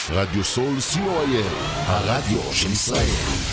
רדיו סול co.il, הרדיו של ישראל.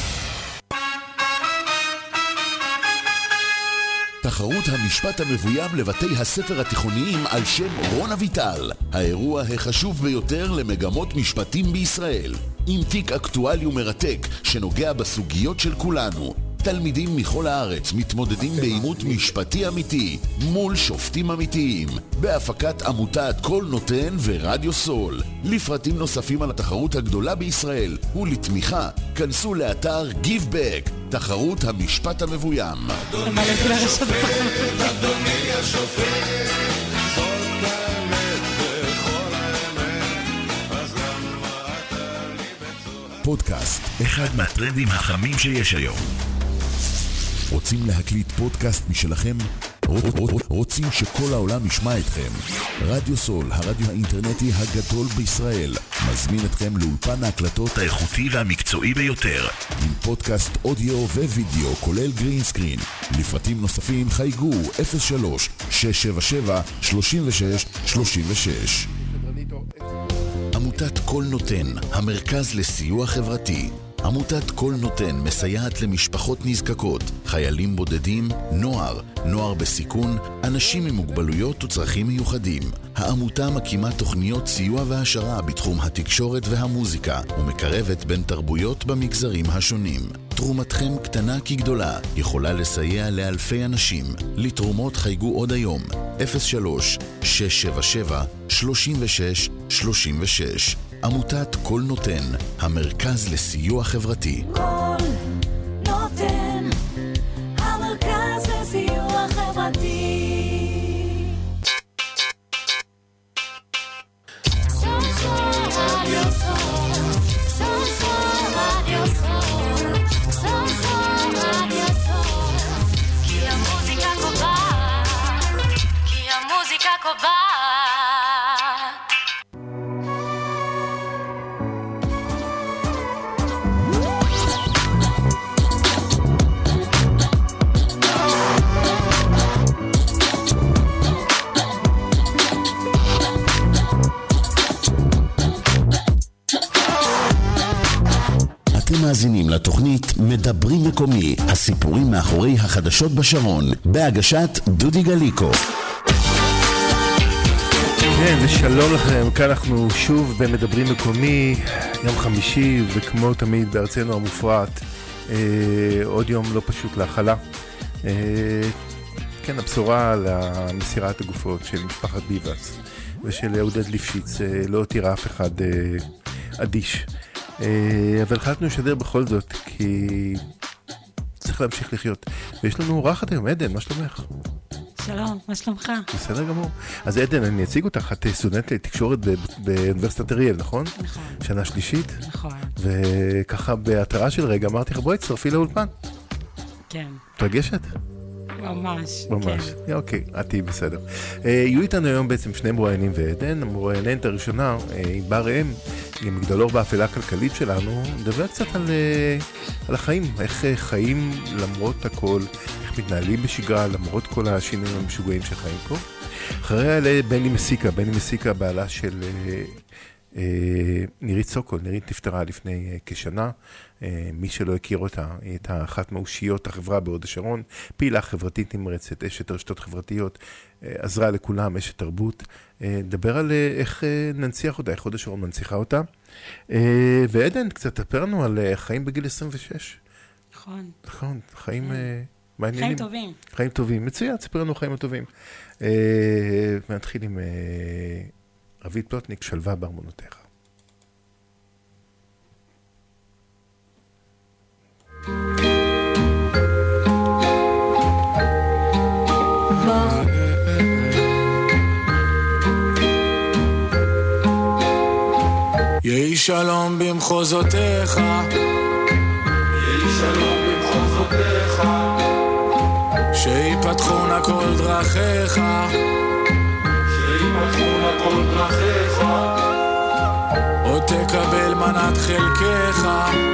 תחרות המשפט המבוים לבתי הספר התיכוניים על שם רון אביטל, האירוע החשוב ביותר למגמות משפטים בישראל, עם תיק אקטואלי ומרתק שנוגע בסוגיות של כולנו. תלמידים מכל הארץ מתמודדים בעימות משפטי אמיתי מול שופטים אמיתיים, בהפקת עמותת כל נותן ורדיו סול. לפרטים נוספים על התחרות הגדולה בישראל ולתמיכה, כנסו לאתר Give Back, תחרות המשפט המבוים. אדוני השופט, זאת האמת וכל האמת, אז למה אתה לי בצורה? פודקאסט, אחד מהטרנדים החמים שיש היום. רוצים להקליט פודקאסט משלכם? רוצים שכל העולם ישמע אתכם? רדיו סול, הרדיו האינטרנטי הגדול בישראל, מזמין אתכם לאולפן ההקלטות האיכותי והמקצועי ביותר, עם פודקאסט אודיו ווידאו כולל גרין סקרין. לפרטים נוספים חייגו 03-677-3636. עמותת כל נותן, המרכז לסיוע חברתי. עמותת כל נותן מסייעת למשפחות נזקקות, חיילים בודדים, נוער בסיכון, אנשים עם מוגבלויות וצרכים מיוחדים. העמותה מקימה תוכניות סיוע והשרה בתחום התקשורת והמוזיקה, ומקרבת בין תרבויות במגזרים השונים. תרומתכם קטנה כגדולה, יכולה לסייע לאלפי אנשים. לתרומות חייגו עוד היום, 03-677-3636. עמותת כל נותן, המרכז לסיוע חברתי. כל נותן, המרכז לסיוע חברתי. כי המוזיקה קובעת. אתם מאזינים לתוכנית מדברים מקומי, הסיפורים מאחורי החדשות בשרון, בהגשת דודי גליקו. כן, ושלום לכם, כאן אנחנו שוב במדברים מקומי, יום חמישי, וכמו תמיד בארצנו המופרעת, עוד יום לא פשוט להחלה. כן, הבשורה למסירת הגופות של משפחת ביבץ ושל עודד ליפשיץ לא תיראה אף אחד אדיש. אבל החלטנו לשדר בכל זאת, כי צריך להמשיך לחיות. ויש לנו אורחת היום, עדן, מה שלומך? שלום, מה שלומך? בסדר גמור. אז עדן, אני אציג אותך, את סטודנט לתקשורת באוניברסיטת אריאל, נכון? נכון. שנה שלישית? נכון. וככה בהתראה של רגע אמרתי לך, בואי, צטרפי לאולפן. כן. תרגשת? ממש. ממש. כן. אוקיי, את תהי בסדר. יהיו איתנו היום בעצם שני מרואיינים ועדן. המרואיינת הראשונה, בר ראם, היא מגדלור באפלה הכלכלית שלנו, נדבר קצת על החיים, איך חיים למרות הכל, איך מתנהלים בשגרה למרות כל השינויים המשוגעים שחיים פה. אחריה בני מסיקה, בעלה של נירית סוקול. נירית נפטרה לפני כשנה. מי שלא הכיר אותה, היא הייתה אחת מאושיות החברה בהוד השרון, פעילה חברתית נמרצת, אשת רשתות חברתיות, עזרה לכולם, אשת תרבות. נדבר על איך ננציח אותה, איך הוד השרון מנציחה אותה. ועדן, קצת תספר לנו על חיים בגיל 26. נכון, חיים מעניינים. חיים טובים, מצוין, תספר לנו חיים הטובים. ונתחיל עם רבית פלוטניק, שלווה בארמונותיך. יהי שלום במחוזותיך, שיפתחון הכל דרכיך, עוד תקבל מנת חלקך,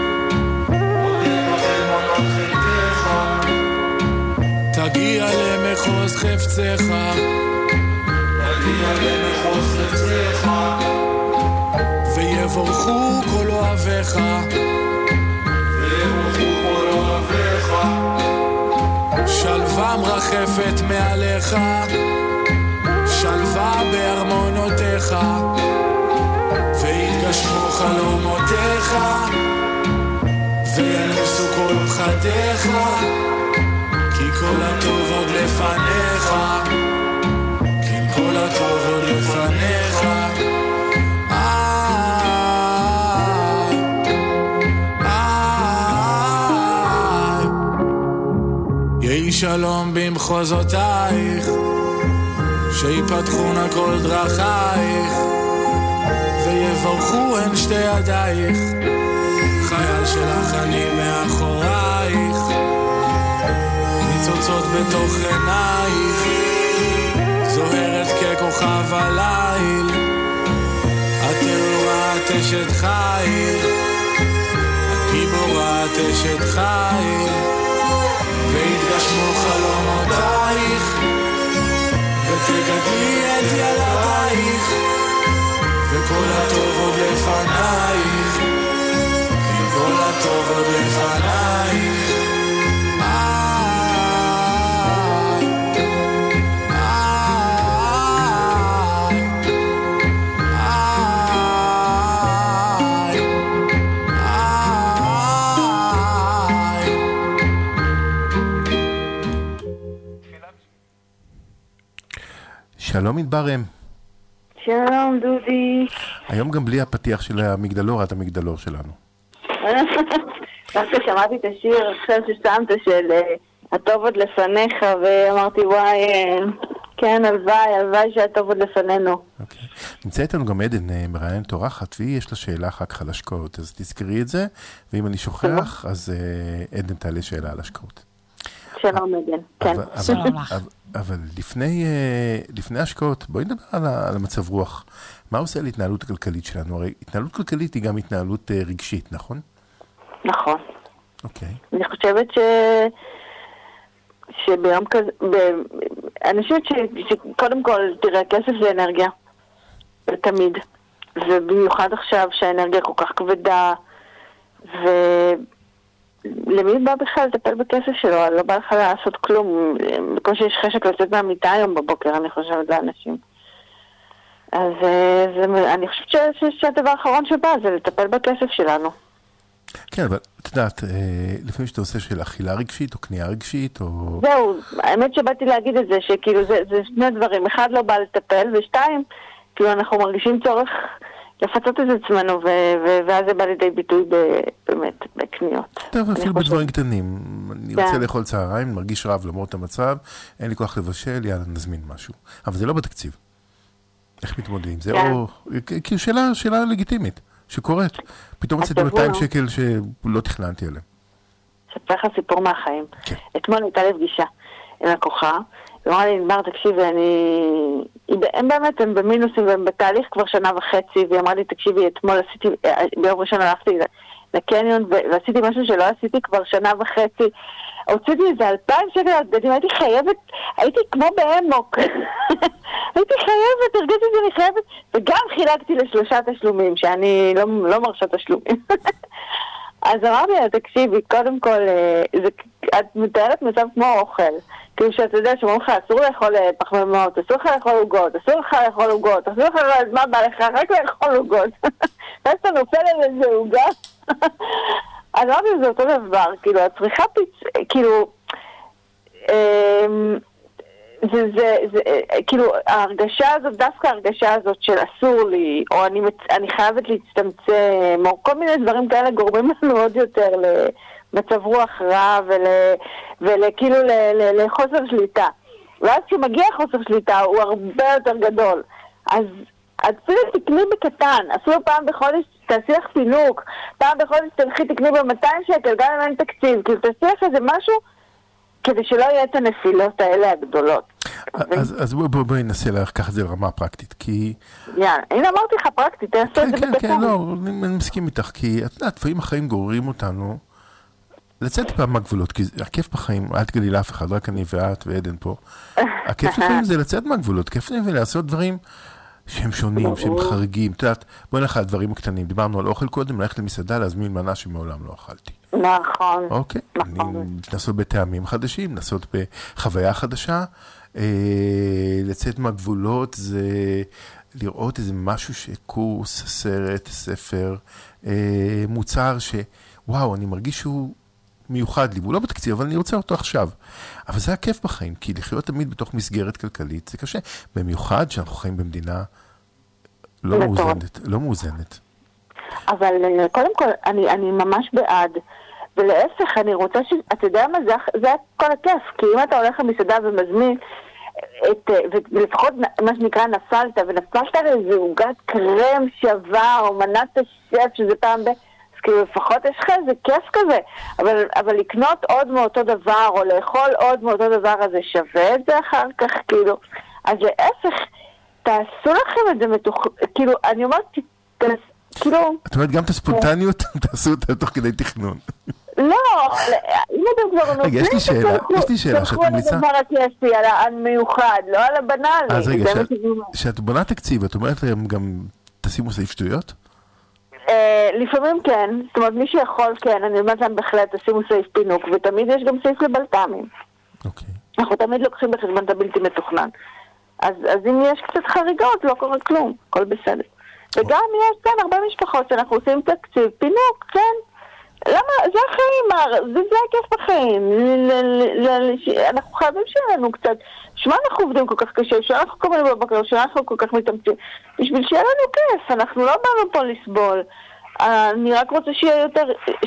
תגיע למחוז חפצך, ויבורכו כל אוהביך. שלווה מרחפת מעליך, שלווה בארמונותיך, ויתגשמו חלומותיך, וינוסו כל פחדיך, כי כל הטוב עוד לפניך, כי כל הטוב עוד לפניך. יהי שלום במחוזותייך, שיפתחונה כל דרכייך, ויבורכו הן שתי ידייך, חייל שלך אני מאחורייך, ניצוצות בתוך עינייך, זוהרת ככוכב הליל, את תאורה את אשת חיל, את גיבורה את אשת חיל, ויתגשמו חלומותייך, ותגדלי את ילדייך, וכל הטוב עוד לפנייך, כי כל הטוב עוד לפנייך. שלום מדברם. שלום דודי. היום גם בלי הפתיח של המגדלור, את המגדלור שלנו. דווקא שמעתי את השיר אחר ששמת של הטוב עוד לפניך, ואמרתי וואי, כן, הלוואי שהטוב עוד לפנינו. אוקיי. נמצא איתנו גם עדן מראיינת אורחת, והיא יש לה שאלה אחר כך על השקעות, אז תזכרי את זה, ואם אני שוכח, אז עדן תעלה שאלה על השקעות. שלום עדן, כן. שלום לך. אבל לפני השקעות, בואי נדבר על המצב רוח. מה עושה להתנהלות הכלכלית שלנו? הרי התנהלות כלכלית היא גם התנהלות רגשית, נכון? נכון. אוקיי. אני חושבת שביום כזה, אני חושבת שקודם כל, תראה, כסף זה אנרגיה. תמיד. ובמיוחד עכשיו שהאנרגיה כל כך כבדה, למי בא בכלל לטפל בכסף שלו? לא בא לך לעשות כלום. בקושי יש חשק לצאת מהמיטה היום בבוקר, אני חושבת, לאנשים. אז אני חושבת שהדבר האחרון שבא זה לטפל בכסף שלנו. כן, אבל את יודעת, לפעמים שאתה עושה של אכילה רגשית או קנייה רגשית או... זהו, האמת שבאתי להגיד את זה, שכאילו זה שני דברים. אחד, לא בא לטפל, ושתיים, כאילו אנחנו מרגישים צורך לפצות את עצמנו, ואז זה בא לידי ביטוי באמת בקניות. טוב, אפילו בדברים קטנים. אני רוצה לאכול צהריים, מרגיש רב למרות המצב, אין לי כוח לבשל, יאללה, נזמין משהו. אבל זה לא בתקציב. איך מתמודדים? זה או... כאילו שאלה לגיטימית, שקורית. פתאום מצאתי 200 שקל שלא תכננתי עליהם. שפר לך סיפור מהחיים. אתמול הייתה לי פגישה עם לקוחה, ואמרה לי, נדבר, תקשיבי, הם באמת, הם במינוסים, והם בתהליך כבר שנה וחצי, והיא אמרה לי, תקשיבי, אתמול עשיתי, ביום ראשון הלכתי לקניון, ועשיתי משהו שלא עשיתי כבר שנה וחצי, הוצאתי איזה 2,000 שקל על בגדים, הייתי כמו באמוק, הייתי חייבת, הרגשתי שאני חייבת, וגם חילקתי ל3 תשלומים, שאני לא מרשה תשלומים. אז אמרתי לה, תקשיבי, קודם כל, את מתארת מצב כמו אוכל, כאילו שאתה יודע שאומרים לך, אסור לאכול פחמימות, אסור לך לאכול עוגות, אסור לך לאכול מה בא לך, רק לאכול עוגות. ואז אתה נופל על איזה עוגה. אז אמרתי, זה אותו דבר, כאילו, הצריכה כאילו, כאילו, ההרגשה הזאת, דווקא ההרגשה הזאת של אסור לי, או אני חייבת להצטמצם, או כל מיני דברים כאלה גורמים לנו עוד יותר למצב רוח רע, וכאילו לחוסר שליטה. ואז כשמגיע חוסר שליטה, הוא הרבה יותר גדול. אז אפילו תקני בקטן, אפילו פעם בחודש תעשי לך פינוק, פעם בחודש תלכי תקני ב200 שקל, גם אם אין תקציב, כאילו תעשי לך איזה משהו, כדי שלא יהיה את הנפילות האלה הגדולות. אז בואי ננסה לקחת את זה לרמה הפרקטית, כי... הנה אמרתי לך פרקטית, תעשה את זה בקטן. כן, לא, אני מסכים איתך, כי את יודעת, לפעמים החיים גוררים אותנו, לצאת טיפה מהגבולות, כי הכיף בחיים, אל תגלי לאף אחד, רק אני ואת ועדן פה, הכיף לפעמים זה לצאת מהגבולות, כיף לפעמים לעשות דברים שהם שונים, שהם חריגים. את יודעת, בואי נלך על הדברים הקטנים. דיברנו על אוכל קודם, ללכת למסעדה, להזמין מנה שמעולם לא אכלתי. נכון. אוקיי, לנסות בטעמים חדשים, לנסות בחוויה חדשה. לצאת מהגבולות זה לראות איזה משהו שקורס, סרט, ספר, מוצר שוואו, אני מרגיש שהוא מיוחד לי, והוא לא בתקציב, אבל אני רוצה אותו עכשיו. אבל זה הכיף בחיים, כי לחיות תמיד בתוך מסגרת כלכלית, זה קשה. במיוחד שאנחנו חיים במדינה לא מאוזנת. אבל קודם כל, אני ממש בעד. ולהפך, אני רוצה אתה יודע מה, זה כל הכיף. כי אם אתה הולך למסעדה ומזמין, ולפחות מה שנקרא נפלת, ונפלת לאיזה עוגת קרם שווה, או מנת השף, שזה פעם אז כאילו לפחות יש לך איזה כיף כזה. אבל לקנות עוד מאותו דבר, או לאכול עוד מאותו דבר, אז זה שווה את זה אחר כך, כאילו. אז להפך, תעשו לכם את זה כאילו, אני אומרת, כאילו... את אומרת, גם את הספונטניות, תעשו אותה תוך כדי תכנון. לא, אם אתם כבר נותנים, יש לי שאלה שאת ממליצה. תלכו על הדבר הכיפי, על המיוחד, לא על הבנאלי. אז רגע, שאת בונה תקציב, את אומרת להם גם, תשימו סעיף שטויות? לפעמים כן, זאת אומרת, מי שיכול כן, אני אומרת להם בהחלט, תשימו סעיף פינוק, ותמיד יש גם סעיף לבלת"מים. אוקיי. אנחנו תמיד לוקחים בחשבון את הבלתי מתוכנן. אז אם יש קצת חריגות, לא קורה כלום, הכל בסדר. וגם יש כאן הרבה משפחות שאנחנו עושים תקציב, פינוק, כן. למה? זה החיים, זה הכיף בחיים. אנחנו חייבים שיהיה לנו קצת, שמה אנחנו עובדים כל כך קשה, שאנחנו קוראים בבקר, שאנחנו כל כך מתאמצים, בשביל שיהיה לנו כיף, אנחנו לא באנו פה לסבול. אני רק רוצה שיהיה יותר,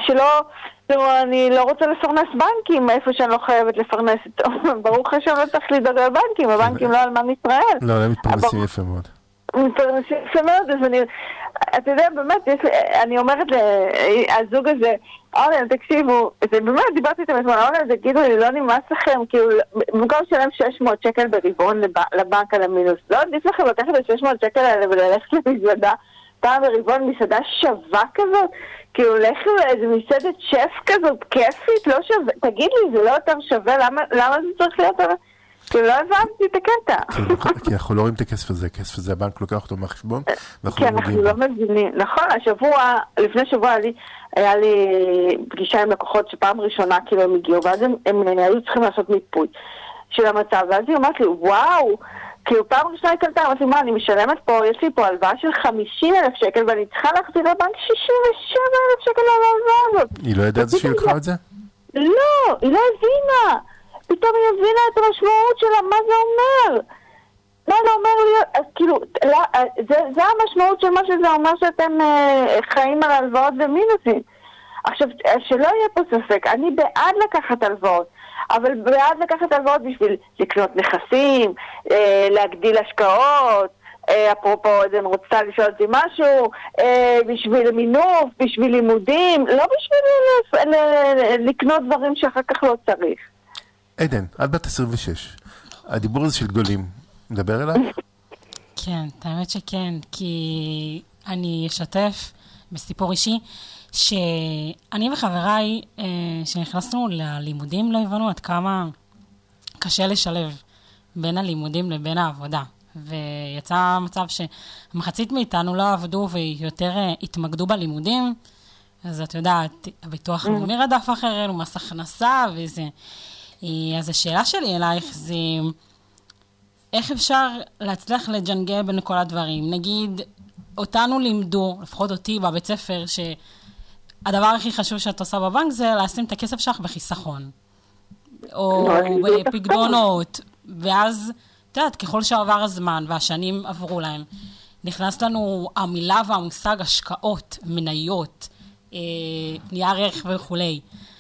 אני לא רוצה לפרנס בנקים, איפה שאני לא חייבת לפרנס, ברוך השם לא צריך לדאוג על בנקים, הבנקים לא על מה מישראל. לא, הם מתפרנסים יפה מאוד. מתפרנסים יפה מאוד, אז אתה יודע, באמת, אני אומרת לזוג הזה, תקשיבו, זה באמת, דיברתי איתם אתמול, תגידו לי, לא נמאס לכם, כאילו, במקום לשלם 600 שקל ברבעון לבנק על המינוס, לא עדיף לכם לקחת את 600 שקל האלה וללכת למסעדה, פעם ברבעון מסעדה שווה כזאת, כאילו, לכו לאיזה מסעדת שף כזאת, כיפית, לא שווה, תגיד לי, זה לא יותר שווה, למה זה צריך להיות יותר... כי לא הבנתי את הקטע. כי אנחנו לא רואים את הכסף הזה, הכסף הזה הבנק לוקח אותו מהחשבון, כי אנחנו לא מבינים. נכון, לפני שבוע היה לי פגישה עם לקוחות שפעם ראשונה כאילו הם הגיעו, ואז הם היו צריכים לעשות מיפוי של המצב, ואז היא אומרת לי, וואו, כאילו פעם ראשונה היא קלטה, אמרתי, מה, אני משלמת פה, יש לי פה הלוואה של 50,000 שקל, ואני צריכה להחזיר לבנק 67,000 שקל על ההלוואה הזאת. היא לא יודעת שהיא לקחה את זה? לא, היא לא הבינה. פתאום היא הבינה את המשמעות שלה, מה זה אומר? מה זה אומר להיות? אז כאילו, זה המשמעות של מה שזה אומר שאתם חיים על הלוואות ומינוסים. עכשיו, שלא יהיה פה ספק, אני בעד לקחת הלוואות, אבל בעד לקחת הלוואות בשביל לקנות נכסים, להגדיל השקעות, אפרופו, אני רוצה לשאול אותי משהו, בשביל מינוף, בשביל לימודים, לא בשביל לקנות דברים שאחר כך לא צריך. עדן, את בת 26. הדיבור הזה של גדולים, מדבר אליי? כן, האמת שכן, כי אני אשתף בסיפור אישי, שאני וחבריי שנכנסנו ללימודים לא הבנו עד כמה קשה לשלב בין הלימודים לבין העבודה. ויצא מצב שמחצית מאיתנו לא עבדו ויותר התמקדו בלימודים, אז את יודעת, הביטוח לאומי רדף אחרינו, מס הכנסה וזה. אז השאלה שלי אלייך זה, איך אפשר להצליח לג'נגל בין כל הדברים? נגיד, אותנו לימדו, לפחות אותי בבית ספר, שהדבר הכי חשוב שאת עושה בבנק זה לשים את הכסף שלך בחיסכון. או בפקדונות. ואז, את יודעת, ככל שעבר הזמן והשנים עברו להם, נכנס לנו המילה והמושג השקעות, מניות, נייר ערך וכולי.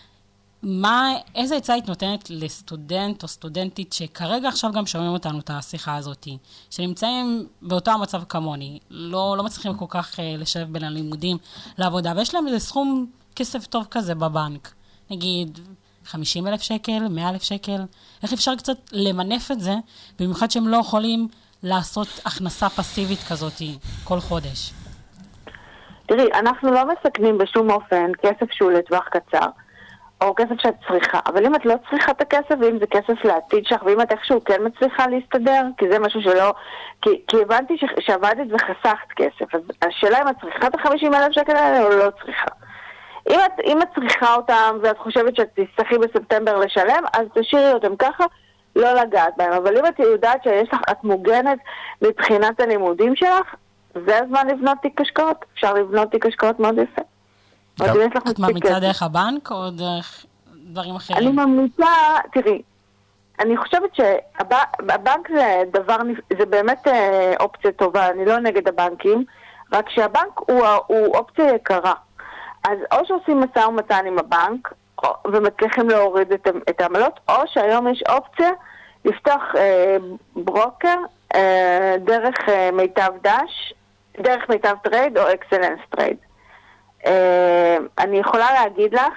איזה עצה היית נותנת לסטודנט או סטודנטית שכרגע עכשיו גם שומעים אותנו את השיחה הזאת, שנמצאים באותו המצב כמוני, לא מצליחים כל כך לשלב בין הלימודים לעבודה, ויש להם איזה סכום כסף טוב כזה בבנק, נגיד 50,000 שקל, 100,000 שקל, איך אפשר קצת למנף את זה, במיוחד שהם לא יכולים לעשות הכנסה פסיבית כזאת כל חודש? תראי, אנחנו לא מסכנים בשום אופן כסף שהוא לטווח קצר. או כסף שאת צריכה. אבל אם את לא צריכה את הכסף, ואם זה כסף לעתיד שלך, ואם את איכשהו כן מצליחה להסתדר, כי זה משהו שלא... כי הבנתי שעבדת וחסכת כסף, אז השאלה אם את צריכה את ה-50,000 שקל האלה או לא צריכה. אם את צריכה אותם ואת חושבת שאת תצטרכי בספטמבר לשלם, אז תשאירי אותם ככה, לא לגעת בהם. אבל אם את יודעת את מוגנת מבחינת הלימודים שלך, זה הזמן לבנות תיק השקעות. אפשר לבנות תיק השקעות מאוד יפה. את ממליצה דרך הבנק או דרך דברים אחרים? אני ממליצה, תראי, אני חושבת שהבנק זה באמת אופציה טובה, אני לא נגד הבנקים, רק שהבנק הוא אופציה יקרה. אז או שעושים משא ומתן עם הבנק, ומצליחים להוריד את העמלות, או שהיום יש אופציה לפתוח ברוקר דרך מיטב דש, דרך מיטב טרייד או אקסלנס טרייד. אני יכולה להגיד לך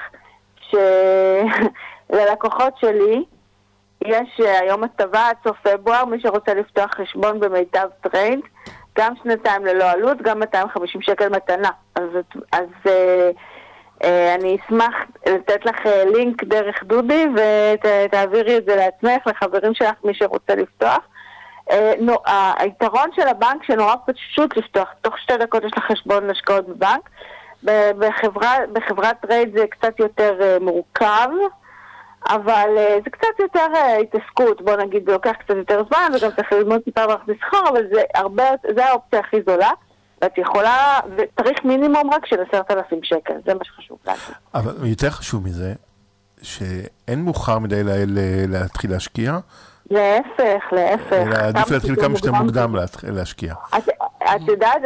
שללקוחות שלי יש היום הטבה עד סוף פברואר, מי שרוצה לפתוח חשבון במיטב טרייד, גם 2 ללא עלות, גם 250 שקל מתנה. אז אני אשמח לתת לך לינק דרך דודי ותעבירי את זה לעצמך, לחברים שלך, מי שרוצה לפתוח. היתרון של הבנק שנורא פשוט לפתוח, תוך 2 דקות יש לך חשבון השקעות בבנק. בחברת טרייד זה קצת יותר מורכב, אבל זה קצת יותר התעסקות, בוא נגיד, זה לוקח קצת יותר זמן, וגם צריך ללמוד טיפה מערכת מסחר, אבל זה האופציה הכי זולה, ואת יכולה, וצריך מינימום רק של 10,000 שקל, זה מה שחשוב להגיד. אבל יותר חשוב מזה, שאין מאוחר מדי להתחיל להשקיע, להפך. עדיף להתחיל כמה שיותר מוקדם להשקיע. את יודעת,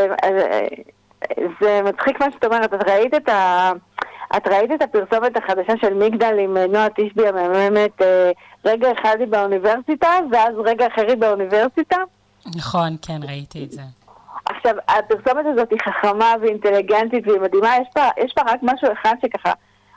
זה מצחיק מה שאת אומרת, את ראית את הפרסומת החדשה של מגדל עם נועה תשבי המאמנת, רגע אחד היא באוניברסיטה, ואז רגע אחר היא באוניברסיטה? נכון, כן, ראיתי את זה. עכשיו, הפרסומת הזאת היא חכמה ואינטליגנטית והיא מדהימה, יש בה רק משהו אחד שככה,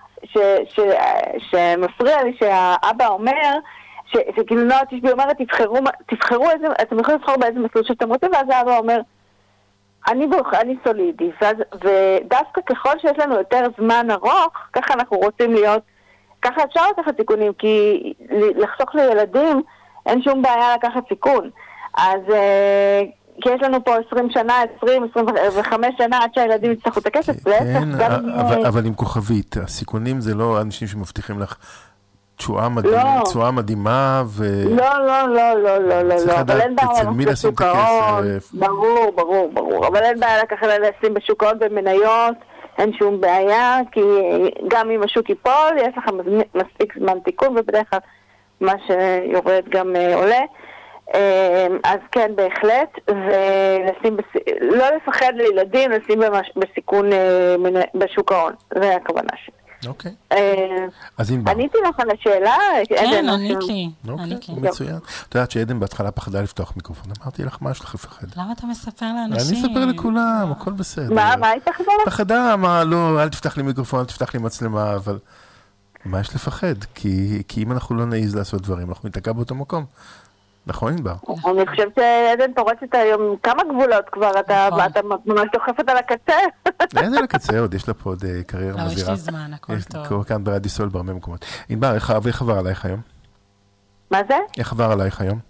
שמפריע לי שהאבא אומר, שכאילו נועה תשבי אומרת, תבחרו איזה, אתם יכולים לבחור באיזה מסלול שאתם רוצים, ואז האבא אומר, אני סולידי, ודווקא ככל שיש לנו יותר זמן ארוך, ככה אנחנו רוצים להיות, ככה אפשר לקחת סיכונים, כי לחסוך לילדים אין שום בעיה לקחת סיכון. אז כי יש לנו פה 20 שנה, 25 שנה עד שהילדים יצטרכו את הכסף. כן, אבל עם כוכבית, הסיכונים זה לא אנשים שמבטיחים לך תשואה מדהימה לא. צריך לדעת אצל מי לשים את הכסף. ברור. אבל אין בעיה לקחת לשים בשוק ההון במניות, אין שום בעיה, כי גם אם השוק ייפול, יש לך מספיק זמן תיקון, ובדרך כלל מה שיורד גם עולה. אז כן, בהחלט, לא לפחד לילדים, לשים בסיכון בשוק ההון. זה הכוונה שלי. אוקיי. אז אם עניתי לך על השאלה? כן, עניתי. אוקיי, מצוין. את יודעת שעדן בהתחלה פחדה לפתוח מיקרופון. אמרתי לך, מה יש לך לפחד? למה אתה מספר לאנשים? אני אספר לכולם, הכל בסדר. מה היא פחדה לך? פחדה, לא, אל תפתח לי מיקרופון, אל תפתח לי מצלמה, אבל מה יש לפחד? כי אם אנחנו לא נעיז לעשות דברים, אנחנו נתקע באותו מקום. נכון, ענבר? אני חושבת שעדן פורצת היום כמה גבולות כבר, אתה ממש דוחפת על הקצה. אין על הקצה, עוד יש לה פה עוד קריירה מזהירה. לא, יש לי זמן, הכל טוב. כאן ברדיו סול בהרבה מקומות. ענבר, איך עבר עלייך היום? מה זה? איך עבר עלייך היום?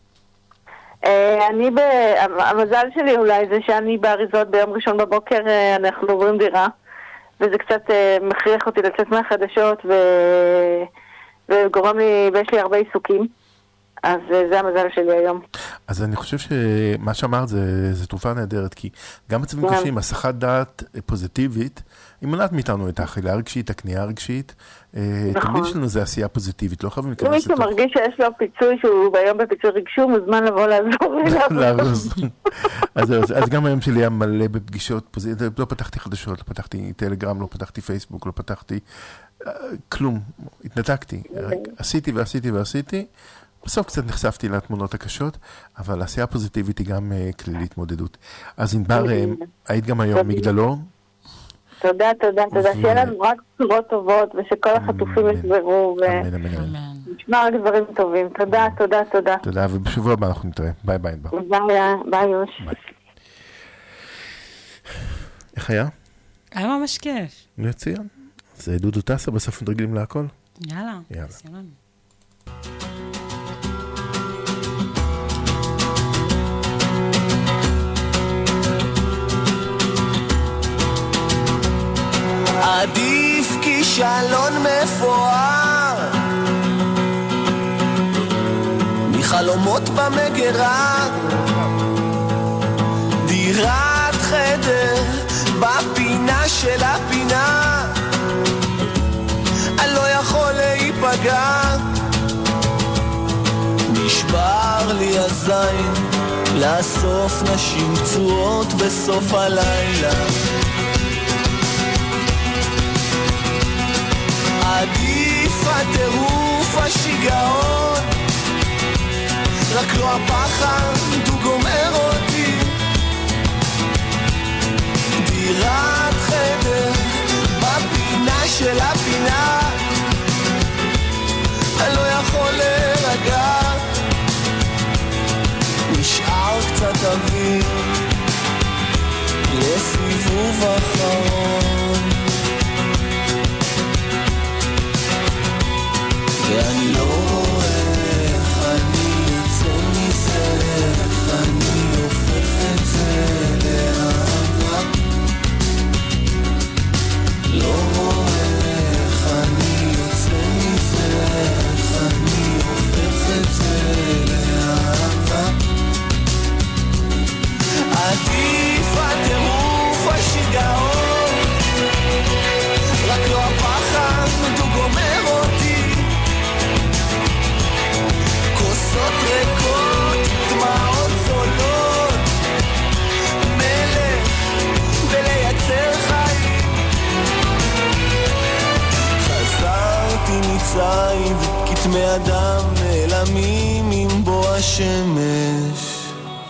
המזל שלי אולי זה שאני באריזות ביום ראשון בבוקר, אנחנו עוברים דירה, וזה קצת מכריח אותי לצאת מהחדשות, וגורם לי, ויש לי הרבה עיסוקים. אז זה המזל שלי היום. אז אני חושב שמה שאמרת זה תרופה נהדרת, כי גם מצבים קשים, הסחת דעת פוזיטיבית, היא מונעת מאיתנו את האכילה הרגשית, הקנייה הרגשית, תמיד שלנו זה עשייה פוזיטיבית, לא חייבים להיכנס לתוך. אם מישהו מרגיש שיש לו פיצוי שהוא ביום בפיצוי רגשי, הוא מוזמן לבוא לעזור לי. לארוז. אז גם היום שלי היה מלא בפגישות פוזיטיביות, לא פתחתי חדשות, לא פתחתי טלגרם, לא פתחתי פייסבוק, לא פתחתי כלום, התנתקתי, עשיתי, בסוף קצת נחשפתי לתמונות הקשות, אבל העשייה הפוזיטיבית היא גם כלי להתמודדות. אז ענבר, היית גם היום מגדלור? תודה. שיהיה לנו רק בשורות טובות, ושכל החטופים ישברו, ונשמע רק דברים טובים. תודה. תודה, ובשבוע הבא אנחנו נתראה. ביי ענבר. ביי יוש. איך היה? היה ממש כיף. מצוין. זה דודו טסה, בסוף מתרגלים להכל? יאללה. יאללה. עדיף כישלון מפואר מחלומות במגרה, דירת חדר בפינה של הפינה, אני לא יכול להיפגע. נשבר לי הזין לאסוף נשים פצועות בסוף הלילה, עדיף הטירוף השיגעון, רק לא הפחד הוא גומר אותי. דירת חדר בפינה של הפינה, אני לא יכול להירגע. נשאר קצת אוויר לסיבוב אחרון, ואני לא רואה איך אני יוצא מזה, איך אני הופך את זה לאהבה. לא רואה איך אני יוצא מזה, איך אני הופך את זה לאהבה. עדיף הטירוף השיגעון, רק לא הפחד הוא גומר אותי. כוסות ריקות, דמעות זולות, מלך ולייצר חיים. חזרתי מצרים, כתמי אדם נעלמים עם בוא השמש,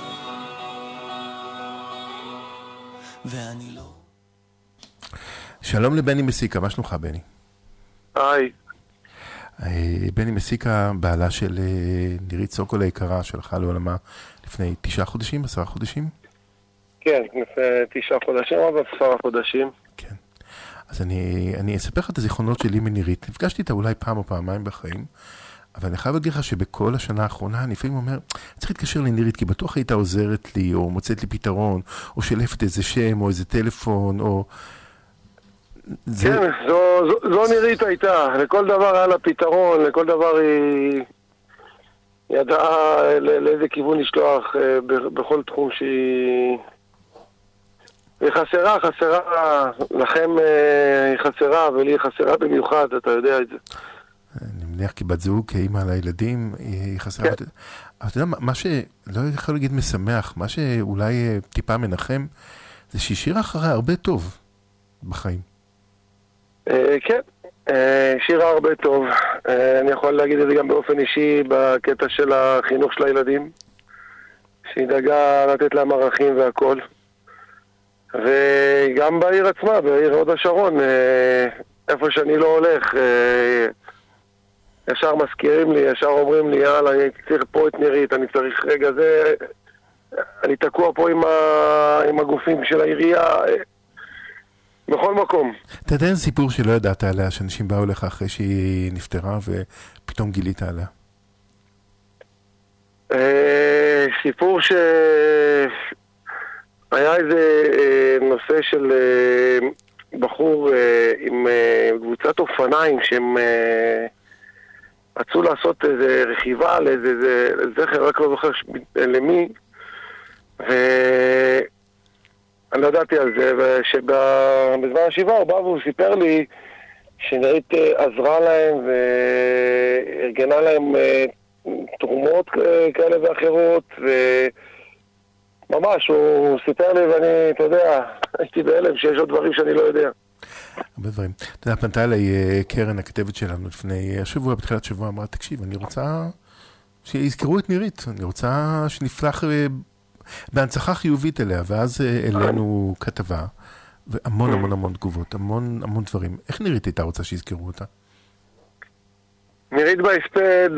ואני לא. שלום לבני מסיקה, מה שלומך בני? היי. בני מסיקה, בעלה של נירית סוקול היקרה, שהלכה לעולמה לפני 9 חודשים, 10 חודשים? כן, לפני 9 חודשים, אבל 10 חודשים. כן. אז אני אספר לך את הזיכרונות שלי מנירית. נפגשתי איתה אולי פעם או פעמיים בחיים, אבל אני חייב להגיד לך שבכל השנה האחרונה, אני לפעמים אומר, צריך להתקשר לנירית, כי בטוח הייתה עוזרת לי, או מוצאת לי פתרון, או שלפת איזה שם, או איזה טלפון, או... כן, זו נירית הייתה. לכל דבר היה לה פתרון, לכל דבר היא ידעה לאיזה כיוון לשלוח, בכל תחום שהיא... היא חסרה, לכם היא חסרה, ולי היא חסרה במיוחד, אתה יודע את זה. אני מניח כבת זוג, כאמא לילדים, היא חסרה. אבל אתה יודע, מה שלא יכול להגיד משמח, מה שאולי טיפה מנחם, זה שהיא שירה אחריה הרבה טוב בחיים. כן, שירה הרבה טוב. אני יכול להגיד את זה גם באופן אישי, בקטע של החינוך של הילדים, שהיא דאגה לתת להם ערכים והכל. וגם בעיר עצמה, בעיר הוד השרון, איפה שאני לא הולך, ישר מזכירים לי, ישר אומרים לי, יאללה, אני צריך פה את נירית, אני צריך רגע זה, אני תקוע פה עם הגופים של העירייה, בכל מקום. אתה יודע איזה סיפור שלא ידעת עליה, שאנשים באו לך אחרי שהיא נפטרה ופתאום גילית עליה? סיפור היה איזה נושא של בחור עם קבוצת אופניים שהם רצו לעשות איזה רכיבה לאיזה זכר, רק לא זוכר למי, ואני לא ידעתי על זה, ושבזמן השבעה הוא בא והוא סיפר לי שנירית עזרה להם וארגנה להם תרומות כאלה ואחרות, ממש, הוא סיפר לי ואני, אתה יודע, הייתי בהלם שיש עוד דברים שאני לא יודע. הרבה דברים. אתה יודע, פנתה אליי קרן, הכתבת שלנו לפני השבוע, בתחילת שבוע, אמרה, תקשיב, אני רוצה שיזכרו את נירית, אני רוצה שנפלח בהנצחה חיובית אליה, ואז אלינו כתבה, והמון המון המון תגובות, המון המון דברים. איך נירית הייתה רוצה שיזכרו אותה? נירית בהספד,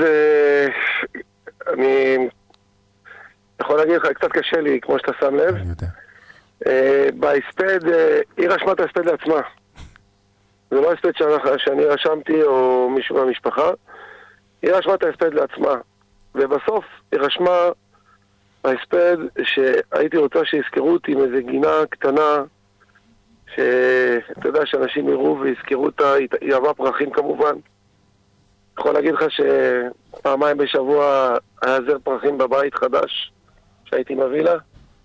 אני יכול להגיד לך, קצת קשה לי, כמו שאתה שם לב. אני יודע. בהספד, היא רשמה את ההספד לעצמה. זה לא הספד שאני רשמתי או מישהו מהמשפחה. היא רשמה את ההספד לעצמה. ובסוף היא רשמה ההספד שהייתי רוצה שיזכרו אותי עם איזה גינה קטנה, שאתה יודע שאנשים יראו ויזכרו אותה, היא אהבה פרחים כמובן. יכול להגיד לך שפעמיים בשבוע היה זר פרחים בבית חדש שהייתי מביא לה.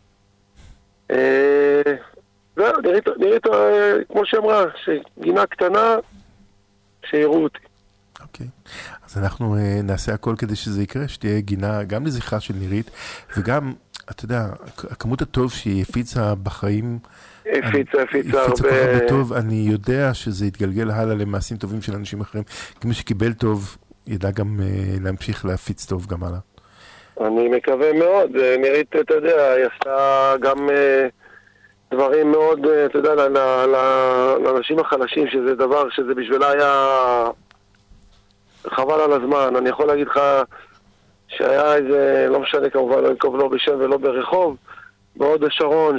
זהו, נראית כמו שאמרה, שגינה קטנה שיראו אותי. אוקיי, אז אנחנו נעשה הכל כדי שזה יקרה, שתהיה גינה גם לזכרה של נירית, וגם, אתה יודע, הכמות הטוב שהיא הפיצה בחיים, הפיצה כל כך הרבה טוב, אני יודע שזה יתגלגל הלאה למעשים טובים של אנשים אחרים, כמו שקיבל טוב, ידע גם להמשיך להפיץ טוב גם הלאה. אני מקווה מאוד, נירית, אתה יודע, היא עשתה גם דברים מאוד, אתה יודע, לאנשים החלשים, שזה דבר, שזה בשבילה היה חבל על הזמן. אני יכול להגיד לך שהיה איזה, לא משנה כמובן, לא ינקוב לא בשם ולא ברחוב, בהוד השרון,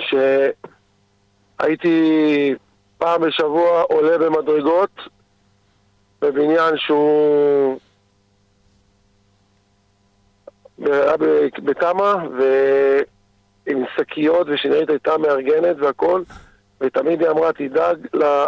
שהייתי פעם בשבוע עולה במדרגות בבניין שהוא היה בתמה ועם שקיות, ושנראית הייתה מארגנת והכל, ותמיד היא אמרה תדאג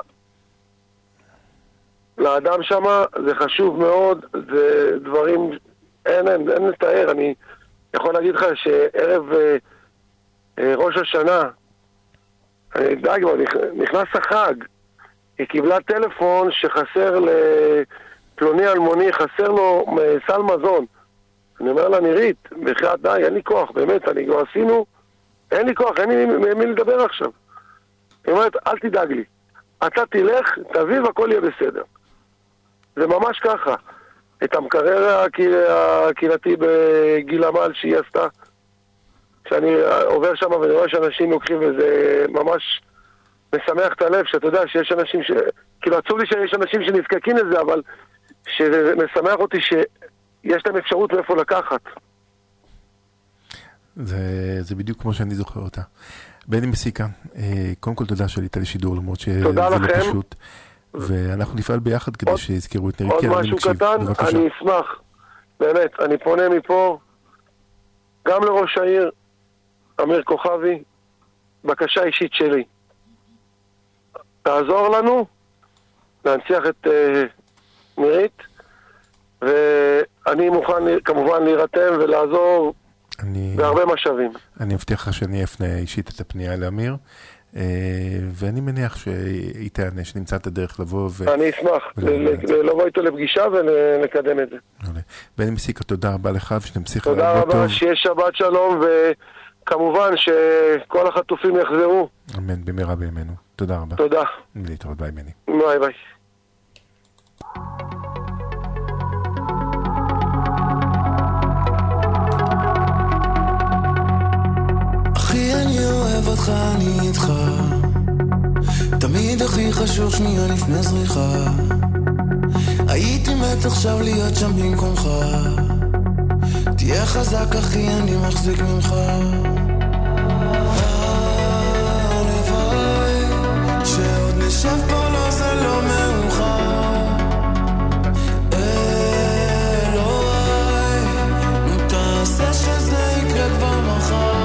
לאדם שמה, זה חשוב מאוד, זה דברים, אין לתאר. אני יכול להגיד לך שערב ראש השנה, אני די כבר, נכנס החג, היא קיבלה טלפון שחסר לפלוני אלמוני, חסר לו סל מזון. אני אומר לה, נירית, בחייאת די, אין לי כוח, באמת, אני כבר עשינו, אין לי כוח, אין לי מי לדבר עכשיו. היא אומרת, אל תדאג לי, אתה תלך, תביא והכל יהיה בסדר. זה ממש ככה. את המקרר הקהילתי בגיל עמל שהיא עשתה, כשאני עובר שם ואני רואה שאנשים לוקחים, וזה ממש משמח את הלב, שאתה יודע שיש אנשים כאילו עצוב לי שיש אנשים שנזקקים לזה, אבל שזה משמח אותי שיש להם אפשרות מאיפה לקחת. זה בדיוק כמו שאני זוכר אותה. בני מסיקה, קודם כל תודה שעלית לשידור, למרות שזה לא פשוט. ואנחנו נפעל ביחד כדי שיזכרו את נירית. עוד משהו קטן, אני אשמח, באמת, אני פונה מפה גם לראש העיר אמיר כוכבי, בקשה אישית שלי, תעזור לנו להנציח את נירית, ואני מוכן כמובן להירתם ולעזור בהרבה משאבים. אני מבטיח לך שאני אפנה אישית את הפנייה לאמיר, ואני מניח שהיא תענה, שנמצא את הדרך לבוא. אני אשמח לבוא איתו לפגישה ולקדם את זה. בני מסיקה, תודה רבה לך, ושנמשיך תודה רבה, שיהיה שבת שלום, וכמובן שכל החטופים יחזרו. אמן, במהרה בימינו. תודה רבה. תודה. להתראות, ביי בני. ביי ביי. אותך אני איתך, תמיד הכי חשוב שנייה לפני זריחה, הייתי מת עכשיו להיות שם במקומך, תהיה חזק אחי אני מחזיק ממך, הלוואי שעוד נשב פה לא זה לא מאוחר, אלוהי נו תעשה שזה יקרה כבר מחר,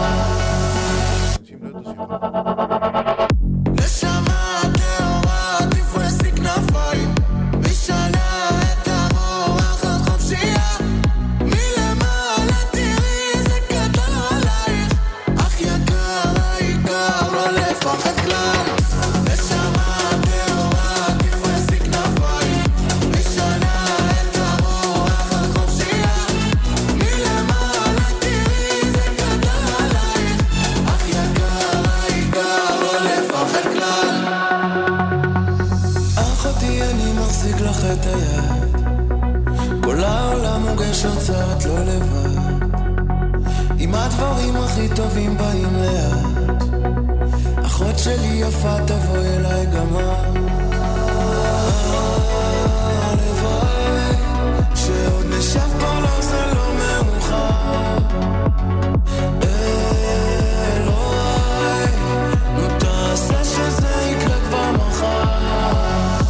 נשמה תאורה תפרסי כנפיים משנה את הרוח את חופשייה מלמעלה תראי איזה קטן עלייך אך יקר העיקר לא לפחד כלל נשמה תאורה תפרסי כנפיים משנה את הרוח את חופשייה מלמעלה תראי איזה קטן עלייך אך יקר אחותי אני מחזיק לך את היד כל העולם מוגש הרצאת לא לבד עם הדברים הכי טובים באים לאט אחות שלי יפה תבוא אליי גם הלוואי שעוד נשב פה לא זה לא מאוחר אלוהי נו תעשה שזה יקרה כבר מחר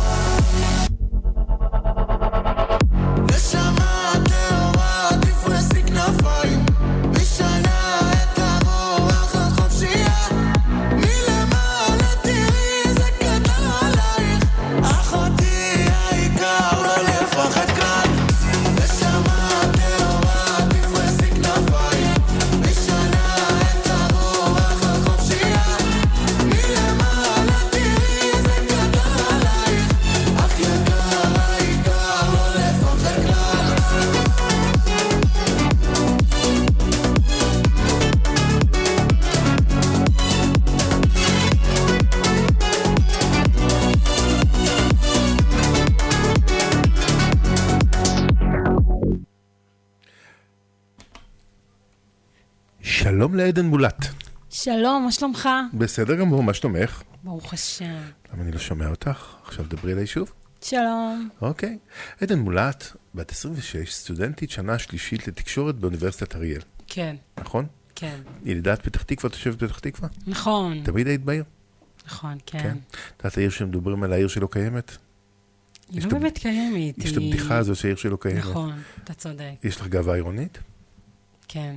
שלום לעדן מולט. שלום, מה שלומך? בסדר גמור, מה שלומך? ברוך השם. למה אני לא שומע אותך? עכשיו דברי אליי שוב. שלום. אוקיי. עדן מולט, בת 26, סטודנטית שנה שלישית לתקשורת באוניברסיטת אריאל. כן. נכון? כן. ילידת פתח תקווה, תושבת פתח תקווה? נכון. תמיד היית בעיר? נכון, כן. כן. את יודעת העיר שמדברים על העיר שלא קיימת? היא לא באמת קיימת. יש את הבדיחה הזו שהעיר שלא קיימת. נכון, אתה צודק. יש לך גאווה עירונית? כן.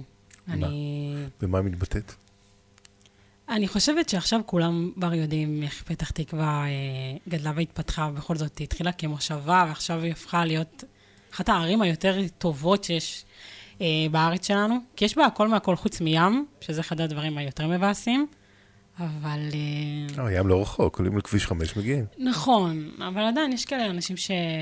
ומה מתבטאת? אני חושבת שעכשיו כולם כבר יודעים איך פתח תקווה גדלה והתפתחה, בכל זאת היא התחילה כמושבה, ועכשיו היא הפכה להיות אחת הערים היותר טובות שיש בארץ שלנו, כי יש בה הכל מהכל חוץ מים, שזה אחד הדברים היותר מבאסים, אבל... הים לא רחוק, עולים על כביש 5 מגיעים. נכון, אבל עדיין יש כאלה אנשים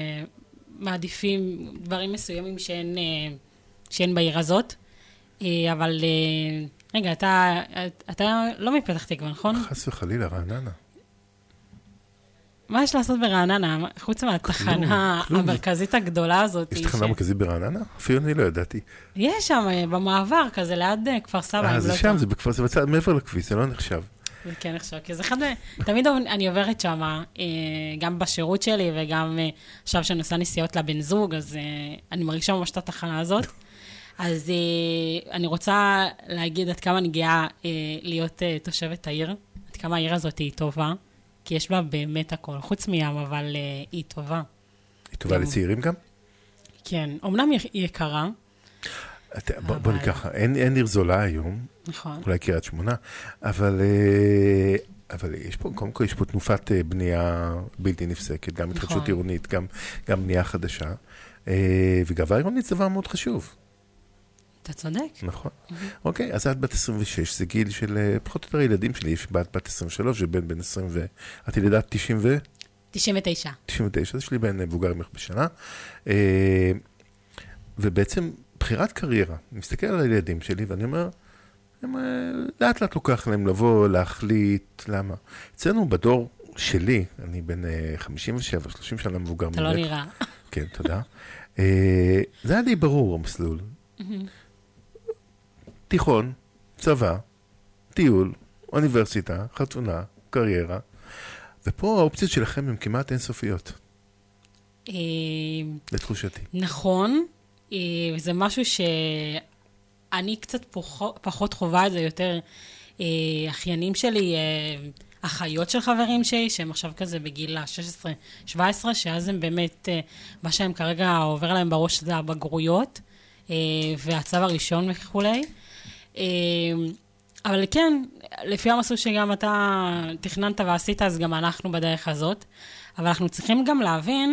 שמעדיפים דברים מסוימים שאין בעיר הזאת, אבל... רגע, אתה לא מפתח תקווה, נכון? חס וחלילה, רעננה. מה יש לעשות ברעננה? חוץ מהתחנה המרכזית הגדולה הזאת. יש תחנה מרכזית ברעננה? אפילו אני לא ידעתי. יש שם, במעבר כזה, ליד כפר סבא. זה שם, זה בכפר סבא, בצד מעבר לכביש, זה לא נחשב. זה כן נחשב, כי זה אחד... תמיד אני עוברת שם, גם בשירות שלי, וגם עכשיו שאני עושה נסיעות לבן זוג, אז אני מרגישה ממש את התחנה הזאת. אז אני רוצה להגיד עד כמה אני גאה להיות תושבת העיר, עד כמה העיר הזאת היא טובה, כי יש בה באמת הכל, חוץ מים, אבל היא טובה. היא טובה לצעירים גם? כן, אמנם היא יקרה. בוא ניקח, אין עיר זולה היום, נכון. אולי קריית שמונה, אבל יש פה, קודם כל יש פה תנופת בנייה בלתי נפסקת, גם התחדשות עירונית, גם בנייה חדשה, וגאווה עירונית זה דבר מאוד חשוב. אתה צודק. נכון. אוקיי, אז את בת 26, זה גיל של פחות או יותר הילדים שלי, יש בת 23 ובן בן 20 את ילידת 90 ו... 99. 99, אז יש לי בן מבוגר ממך בשנה. ובעצם בחירת קריירה, אני מסתכל על הילדים שלי ואני אומר, לאט לאט לוקח להם לבוא, להחליט, למה? אצלנו בדור שלי, אני בן 57, 30 שנה מבוגר ממך. אתה לא נראה. כן, תודה. זה היה די ברור המסלול. תיכון, צבא, טיול, אוניברסיטה, חתונה, קריירה, ופה האופציות שלכם הן כמעט אינסופיות. לתחושתי. נכון, וזה משהו שאני קצת פחות חובה את זה, יותר אחיינים שלי, אחיות של חברים שלי, שהם עכשיו כזה בגיל ה-16-17, שאז הם באמת, מה שהם כרגע עובר להם בראש זה הבגרויות, והצו הראשון וכולי. אבל כן, לפי המסלול שגם אתה תכננת ועשית, אז גם אנחנו בדרך הזאת. אבל אנחנו צריכים גם להבין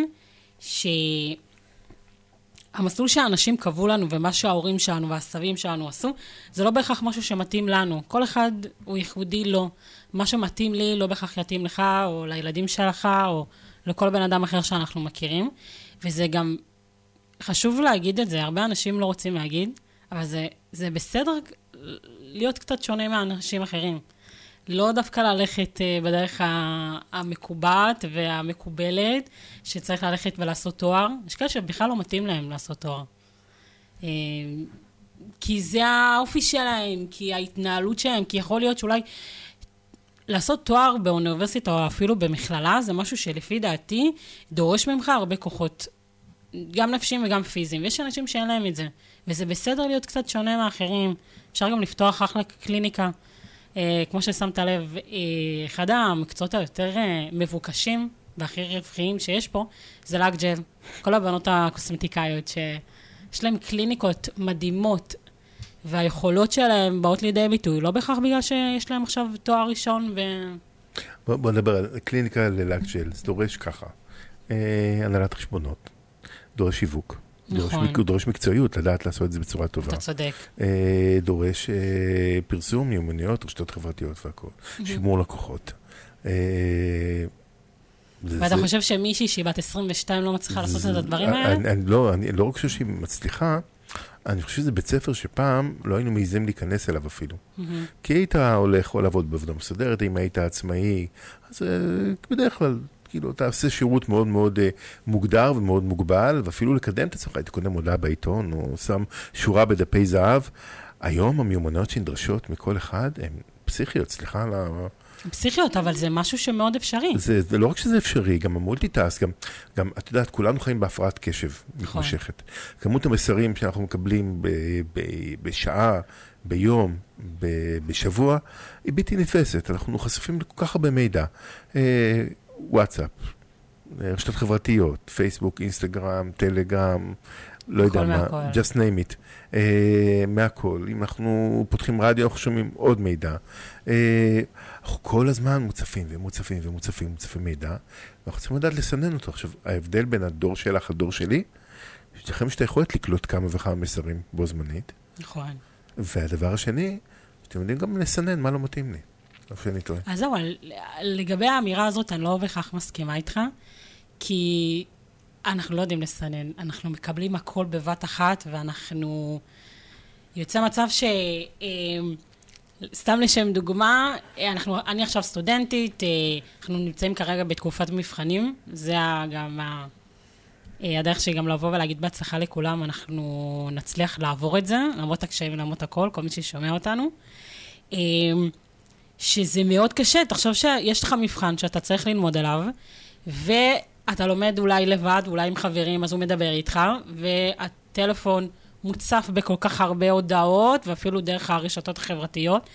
שהמסלול שהאנשים קבעו לנו, ומה שההורים שלנו והסבים שלנו עשו, זה לא בהכרח משהו שמתאים לנו. כל אחד הוא ייחודי לו. מה שמתאים לי לא בהכרח יתאים לך, או לילדים שלך, או לכל בן אדם אחר שאנחנו מכירים. וזה גם חשוב להגיד את זה, הרבה אנשים לא רוצים להגיד, אבל זה בסדר להיות קצת שונה מאנשים אחרים. לא דווקא ללכת בדרך המקובעת והמקובלת, שצריך ללכת ולעשות תואר. יש כאלה שבכלל לא מתאים להם לעשות תואר. כי זה האופי שלהם, כי ההתנהלות שלהם, כי יכול להיות שאולי לעשות תואר באוניברסיטה או אפילו במכללה, זה משהו שלפי דעתי דורש ממך הרבה כוחות, גם נפשיים וגם פיזיים, ויש אנשים שאין להם את זה, וזה בסדר להיות קצת שונה מאחרים, אפשר גם לפתוח אחלה קליניקה, כמו ששמת לב, אחד המקצועות היותר מבוקשים והכי רווחיים שיש פה, זה לק ג'ל, כל הבנות הקוסמטיקאיות, שיש להם קליניקות מדהימות, והיכולות שלהם באות לידי ביטוי, לא בהכרח בגלל שיש להם עכשיו תואר ראשון בוא נדבר על קליניקה ללק ג'ל, זה דורש ככה, הנהלת חשבונות, דורש שיווק, דורש מקצועיות, לדעת לעשות את זה בצורה טובה. אתה צודק. דורש פרסום, מיומנויות, רשתות חברתיות והכל. שימור לקוחות. ואתה חושב שמישהי שהיא בת 22 לא מצליחה לעשות את הדברים האלה? אני לא רק חושב שהיא מצליחה, אני חושב שזה בית ספר שפעם לא היינו מעיזים להיכנס אליו אפילו. כי היית הולך או לעבוד בעבודה מסודרת, אם היית עצמאי, אז בדרך כלל, כאילו, אתה עושה שירות מאוד מאוד מוגדר ומאוד מוגבל, ואפילו לקדם את עצמך, היית קודם מודעה בעיתון, או שם שורה בדפי זהב, היום המיומנויות שנדרשות מכל אחד הן פסיכיות, סליחה על פסיכיות, אבל זה משהו שמאוד אפשרי. זה לא רק שזה אפשרי, גם המולטיטאסק, גם, את יודעת, כולנו חיים בהפרעת קשב מתמשכת. כמות המסרים שאנחנו מקבלים בשעה, ביום, בשבוע, היא בלתי נתפסת. אנחנו חשופים לכל כך הרבה מידע. וואטסאפ, רשתות חברתיות, פייסבוק, אינסטגרם, טלגרם, לא יודע מה, just name it, מהכל. אם אנחנו פותחים רדיו, אנחנו שומעים עוד מידע. אנחנו כל הזמן מוצפים מידע, ואנחנו צריכים לדעת לסנן אותו. עכשיו, ההבדל בין הדור שלך לדור שלי, שתכם שאתה יכולת לקלוט כמה וכמה מסרים בו זמנית. נכון. והדבר השני, שאתם יודעים גם לסנן מה לא מתאים לי. לא שאני טועה. אז זהו, לגבי האמירה הזאת, אני לא בכך מסכימה איתך, כי אנחנו לא יודעים לסנן, אנחנו מקבלים הכל בבת אחת, ואנחנו יוצא מצב סתם לשם דוגמה, אני עכשיו סטודנטית, אנחנו נמצאים כרגע בתקופת מבחנים, זה גם הדרך שגם לבוא ולהגיד בהצלחה לכולם, אנחנו נצליח לעבור את זה, למרות הקשיים ולמרות הכל, כל מי ששומע אותנו, שזה מאוד קשה, תחשוב שיש לך מבחן שאתה צריך ללמוד עליו, ואתה לומד אולי לבד, אולי עם חברים, אז הוא מדבר איתך, והטלפון מוצף בכל כך הרבה הודעות, ואפילו דרך הרשתות החברתיות,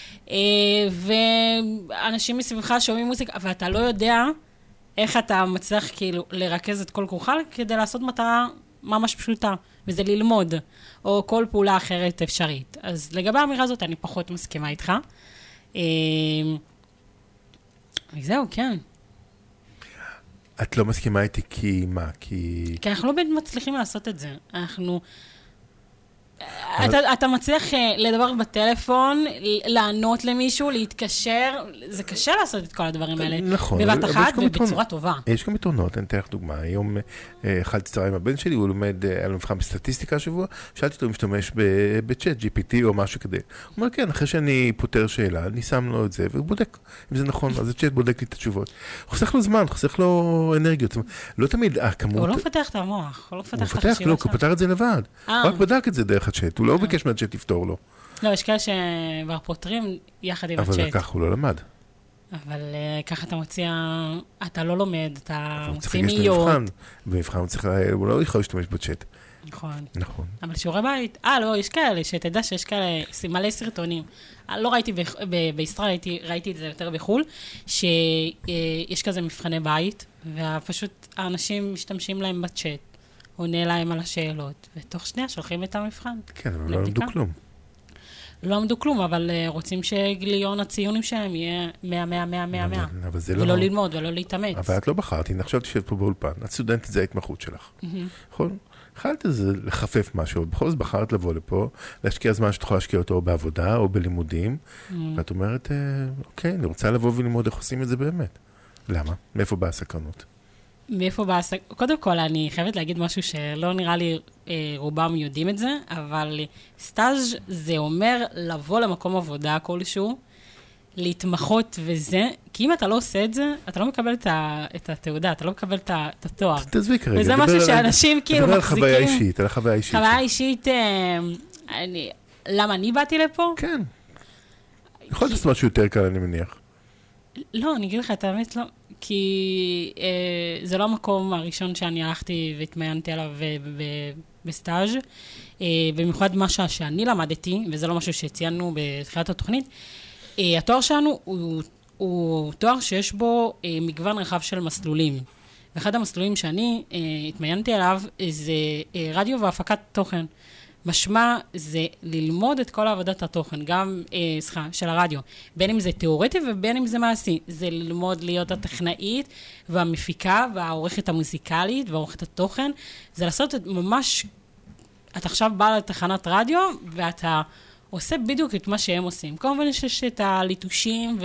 ואנשים מסביבך שומעים מוזיקה, ואתה לא יודע איך אתה מצליח כאילו לרכז את כל כוחך, כדי לעשות מטרה ממש פשוטה, וזה ללמוד, או כל פעולה אחרת אפשרית. אז לגבי האמירה הזאת, אני פחות מסכימה איתך. וזהו, כן. את לא מסכימה איתי כי מה? כי אנחנו לא באמת מצליחים לעשות את זה. אתה מצליח לדבר בטלפון, לענות למישהו, להתקשר, זה קשה לעשות את כל הדברים האלה. נכון. בבת אחת ובצורה טובה. יש גם יתרונות, אני אתן לך דוגמה. היום אכלתי צהריים עם הבן שלי, הוא לומד על מבחן בסטטיסטיקה השבוע, שאלתי אותו אם משתמש בצ'אט, GPT או משהו כזה. הוא אומר, כן, אחרי שאני פותר שאלה, אני שם לו את זה, והוא בודק אם זה נכון, אז הצ'אט בודק לי את התשובות. חוסך לו זמן, חוסך לו אנרגיות. לא תמיד הכמות... הוא לא מפתח את המוח, הוא לא מפתח את החשיבה שלו. הוא פתר את זה לבד. רק בדק את זה דרך הצ'אט, הוא לא ביקש מהצ'אט לפתור לו. לא, יש כאלה שבר פותרים יחד עם הצ'אט. אבל כך הוא לא למד. אבל ככה אתה מוציא, אתה לא לומד, אתה מוציא מיות. במבחן הוא לא יכול להשתמש בצ'אט. נכון. אבל שיעורי בית, לא, יש כאלה, שתדע שיש כאלה, מלא סרטונים. לא ראיתי בישראל, ראיתי את זה יותר בחול, שיש כזה מבחני בית, ופשוט האנשים משתמשים להם בצ'אט, עונה להם על השאלות, ותוך שנייה שולחים את המבחן. כן, אבל לא למדו כלום. לא למדו כלום, אבל רוצים שגיליון הציונים שלהם יהיה 100, ולא ללמוד ולא להתאמץ. אבל את לא בחרת, הנה עכשיו תשב פה באולפן, את סטודנטית, זה ההתמחות שלך. נכון? יכולת לחפף משהו, בכל זאת בחרת לבוא לפה, להשקיע זמן שתוכל להשקיע אותו בעבודה או בלימודים, ואת אומרת, אוקיי, אני רוצה לבוא וללמוד איך עושים את זה באמת. למה? מאיפה באה הסקרנות? קודם כל, אני חייבת להגיד משהו שלא נראה לי רובם יודעים את זה, אבל סטאז' זה אומר לבוא למקום עבודה כלשהו, להתמחות וזה, כי אם אתה לא עושה את זה, אתה לא מקבל את התעודה, אתה לא מקבל את התואר. תעזבי כרגע. וזה משהו שאנשים כאילו מחזיקים. על החוויה אישית. חוויה אישית, למה אני באתי לפה? כן. יכול להיות משהו יותר קל, אני מניח. לא, אני אגיד לך את האמת, לא. כי זה לא המקום הראשון שאני הלכתי והתמיינתי עליו בסטאז', במיוחד מה שאני למדתי, וזה לא משהו שציינו בתחילת התוכנית, התואר שלנו הוא תואר שיש בו מגוון רחב של מסלולים. ואחד המסלולים שאני התמיינתי עליו זה רדיו והפקת תוכן. משמע זה ללמוד את כל עבודת התוכן, גם של הרדיו, בין אם זה תיאורטי ובין אם זה מעשי. זה ללמוד להיות הטכנאית והמפיקה והעורכת המוזיקלית והעורכת התוכן. זה לעשות ממש, אתה עכשיו בא לתחנת רדיו ואתה עושה בדיוק את מה שהם עושים. כמובן יש את הליטושים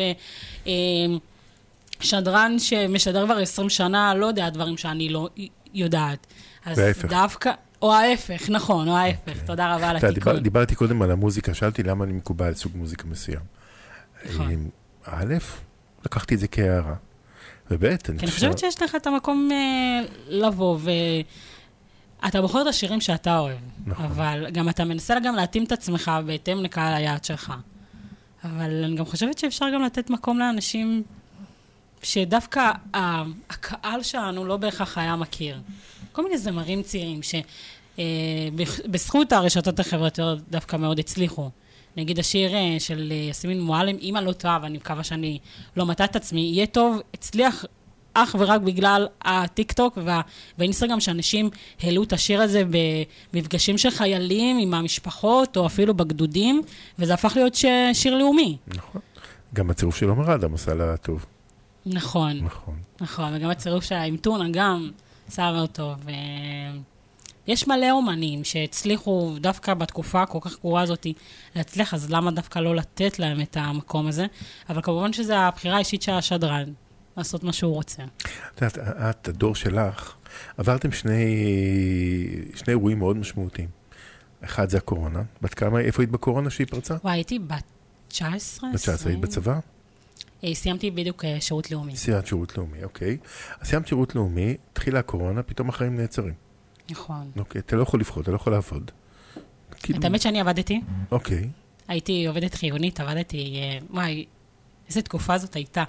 ושדרן שמשדר כבר 20 שנה, לא יודע דברים שאני לא יודעת. אז דווקא... או ההפך, נכון, או ההפך. תודה רבה על התיקון. דיברתי קודם על המוזיקה, שאלתי למה אני מקובל על סוג מוזיקה מסוים. א', לקחתי את זה כהערה. וב', אני חושבת שיש לך את המקום לבוא, אתה בוחר את השירים שאתה אוהב, נכון. אבל גם אתה מנסה גם להתאים את עצמך בהתאם לקהל היעד שלך. אבל אני גם חושבת שאפשר גם לתת מקום לאנשים שדווקא הקהל שלנו לא בהכרח היה מכיר. כל מיני זמרים צעירים שבזכות הרשתות החברתיות דווקא מאוד הצליחו. נגיד השיר של יסמין מועלם, אמא לא טועה, ואני מקווה שאני לא מטעה את עצמי, יהיה טוב, הצליח אך ורק בגלל הטיק טוק והאינסטגרם שאנשים העלו את השיר הזה במפגשים של חיילים עם המשפחות או אפילו בגדודים, וזה הפך להיות שיר לאומי. נכון. גם הצירוף של עומר אדם עשה לה טוב. נכון. נכון. נכון, וגם הצירוף שלה עם טונה גם עשה מאוד טוב. יש מלא אומנים שהצליחו דווקא בתקופה כל כך גרועה הזאת להצליח, אז למה דווקא לא לתת להם את המקום הזה? אבל כמובן שזו הבחירה האישית של השדרן. לעשות מה שהוא רוצה. את, הדור שלך, עברתם שני אירועים מאוד משמעותיים. אחד זה הקורונה. בת כמה, איפה היית בקורונה שהיא פרצה? הייתי בת 19. בת 19, היית בצבא? סיימתי בדיוק שירות לאומי. סיימת שירות לאומי, אוקיי. אז סיימת שירות לאומי, התחילה הקורונה, פתאום החיים נעצרים. נכון. אוקיי, אתה לא יכול לבחור, אתה לא יכול לעבוד. את האמת שאני עבדתי. אוקיי. הייתי עובדת חיונית, עבדתי, וואי, איזה תקופה זאת הייתה.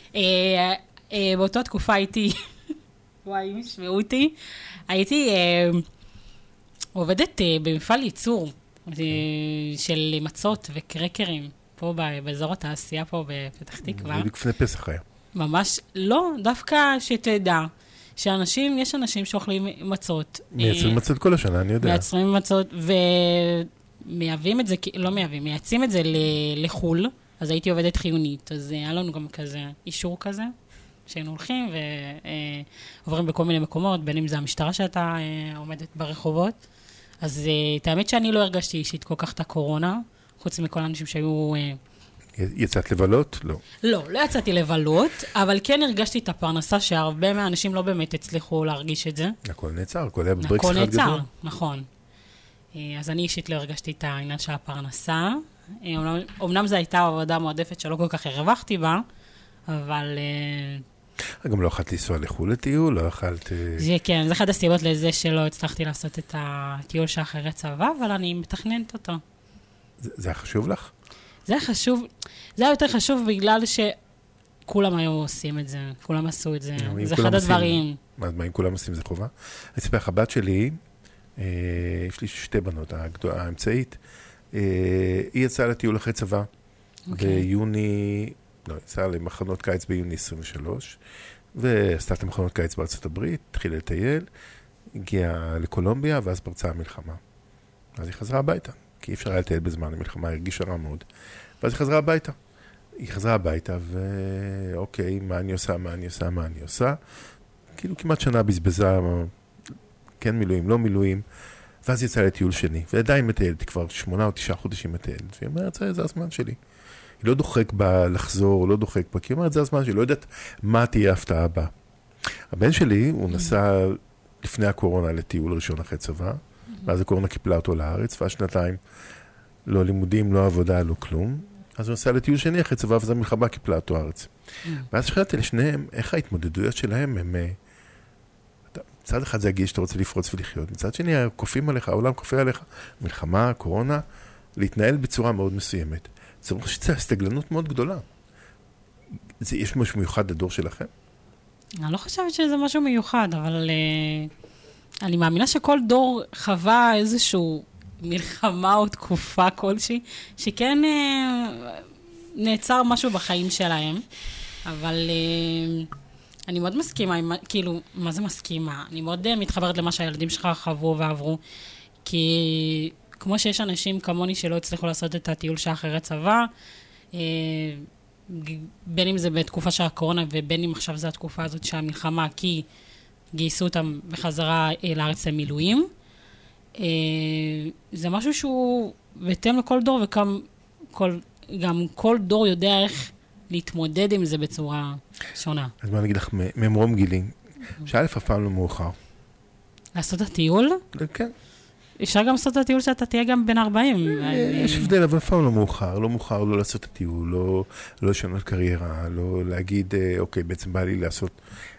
באותה תקופה הייתי, וואי, אם ישמעו אותי, הייתי עובדת במפעל ייצור של מצות וקרקרים, פה באזור התעשייה פה בפתח תקווה. זה לפני פסח היה. ממש, לא, דווקא שתדע, יש אנשים שאוכלים מצות. מייצרים מצות כל השנה, אני יודע. מייצרים מצות, ומייבאים את זה, לא מייבאים, מייצאים את זה לחול, אז הייתי עובדת חיונית, אז היה לנו גם כזה אישור כזה, שהיינו הולכים ועוברים בכל מיני מקומות, בין אם זה המשטרה שאתה עומדת ברחובות. אז את האמת שאני לא הרגשתי אישית כל כך את הקורונה, חוץ מכל האנשים שהיו... יצאת לבלות? לא. לא יצאתי לבלות, אבל כן הרגשתי את הפרנסה שהרבה מהאנשים לא באמת הצליחו להרגיש את זה. הכל נעצר, הכל היה בברקס אחד גדול. הכל נעצר, נכון. אז אני אישית לא הרגשתי את העניין של הפרנסה. אמנם זו הייתה עבודה מועדפת שלא כל כך הרווחתי בה, אבל... גם לא יכולת לנסוע לחו"ל לטיול, לא יכולת... כן, זה אחת הסיבות לזה שלא הצלחתי לעשות את הטיול שאחרי צבא, אבל אני מתכננת אותו. זה היה חשוב לך? זה היה חשוב, זה היה יותר חשוב בגלל שכולם היו עושים את זה, כולם עשו את זה, זה אחד הדברים. מה אם כולם עושים זה חובה? אני אספר לך, הבת שלי, יש לי שתי בנות, האמצעית, היא יצאה לטיול אחרי צבא, ביוני, לא, יצאה למחנות קיץ ביוני 23, ועשתה את המחנות קיץ בארצות הברית, התחילה לטייל, הגיעה לקולומביה, ואז פרצה המלחמה. אז היא חזרה הביתה, כי אי אפשר היה לטייל בזמן המלחמה, היא הרגישה רע מאוד. ואז היא חזרה הביתה. היא חזרה הביתה, ואוקיי, מה אני עושה? כאילו כמעט שנה בזבזה, כן מילואים, לא מילואים, ואז יצאה לטיול שני, ועדיין מטיילת, כבר 8 או 9 חודשים מטיילת, והיא אומרת, זה הזמן שלי. היא לא דוחק בה לחזור, לא דוחק בה, כי היא אומרת, זה הזמן שלי, לא יודעת מה תהיה ההפתעה הבאה. הבן שלי, הוא נסע לפני הקורונה לטיול ראשון אחרי צבא, ואז הקורונה קיפלה אותו לארץ, ואז 2 לא לימודים, לא עבודה, לא כלום. אז הוא נסע לטיול שני אחרי צבא, ואז המלחמה קיפלה אותו לארץ. ואז שחלטתי לשניהם, איך ההתמודדויות שלהם הם... מצד אחד זה הגיל שאתה רוצה לפרוץ ולחיות, מצד שני, קופים עליך, העולם קופא עליך, מלחמה, קורונה, להתנהל בצורה מאוד מסוימת. זה אומר שצריך הסתגלנות מאוד גדולה. יש משהו מיוחד לדור שלכם? אני לא חושבת שזה משהו מיוחד, אבל אני מאמינה שכל דור חווה איזשהו מלחמה או תקופה כלשהי, שכן נעצר משהו בחיים שלהם, אבל אני מאוד מסכימה, כאילו, מה זה מסכימה? אני מאוד מתחברת למה שהילדים שלך חוו ועברו, כי כמו שיש אנשים כמוני שלא הצליחו לעשות את הטיול שאחרי צבא, בין אם זה בתקופה של הקורונה, ובין אם עכשיו זה התקופה הזאת שהמלחמה, כי גייסו אותם בחזרה לארץ למילואים. זה משהו שהוא בהתאם לכל דור, וגם כל דור יודע איך להתמודד עם זה בצורה שונה. אז מה נגיד לך, ממרום גילים, שא' אף פעם לא מאוחר. לעשות הטיול? כן. אפשר גם לעשות את הטיול שאתה תהיה גם בין 40. יש הבדל, אבל אף פעם לא מאוחר. לא מאוחר לא לעשות את הטיול, לא לשנות קריירה, לא להגיד, אוקיי, בעצם בא לי לעשות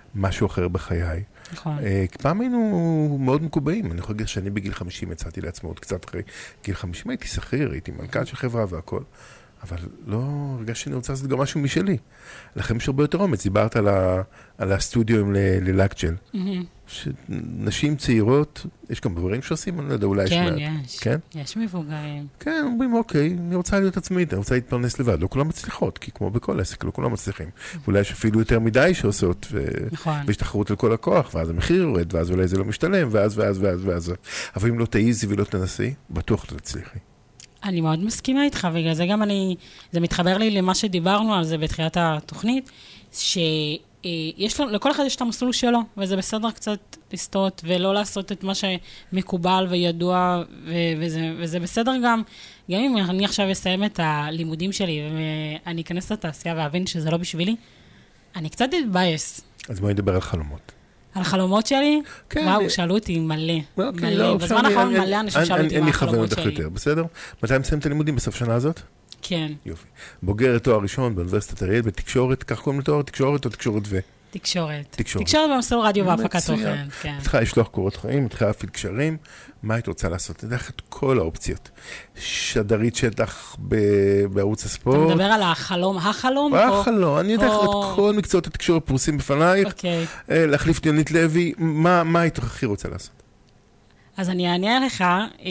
משהו אחר בחיי. נכון. פעם היינו מאוד מקובעים, אני יכול להגיד שאני בגיל 50 יצאתי לעצמאות, קצת אחרי גיל 50 הייתי שכיר, הייתי מנכ"ל של חברה והכל, אבל לא הרגשתי שאני רוצה לעשות גם משהו משלי. לכם יש הרבה יותר אומץ, דיברת על הסטודיו ללקג'ל. נשים צעירות, יש גם דברים שעושים, אני לא יודע, אולי יש מעט. כן, יש מבוגרים. כן, אומרים, אוקיי, אני רוצה להיות עצמית, אני רוצה להתפרנס לבד. לא כולם מצליחות, כי כמו בכל עסק, לא כולם מצליחים. ואולי יש אפילו יותר מדי שעושות, ויש תחרות על כל הכוח, ואז המחיר יורד, ואז אולי זה לא משתלם, ואז. אבל אם לא תעיזי ולא תנסי, בטוח לא תצליחי. אני מאוד מסכימה איתך, בגלל זה גם זה מתחבר לי למה שדיברנו על זה בתחילת התוכנית, שיש לכל אחד יש את המסלול שלו, וזה בסדר קצת לסטות, ולא לעשות את מה שמקובל וידוע, וזה בסדר גם אם אני עכשיו אסיים את הלימודים שלי, ואני אכנס לתעשייה ואבין שזה לא בשבילי, אני קצת אתבייס. אז בואי נדבר על חלומות. על חלומות שלי? כן. וואו, שאלו אותי מלא. בזמן האחרון מלא אנשים שאלו אותי מה החלומות שלי. בסדר? מתי מסיים את הלימודים בסוף שנה הזאת? כן. יופי. בוגרת תואר ראשון באוניברסיטת אריאל בתקשורת, כך קוראים לתואר תקשורת או תקשורת ו? תקשורת. תקשורת במסלול רדיו והפקת תוכן, כן. התחילה לשלוח קורות חיים, התחילה להפעיל קשרים, מה היית רוצה לעשות? תדע את כל האופציות. שדרית שטח בערוץ הספורט. אתה מדבר על החלום? החלום, אני יודע את כל מקצועות התקשורת פרוסים בפנייך, להחליף יונית לוי, מה היית הכי רוצה לעשות? אז אני אענה לך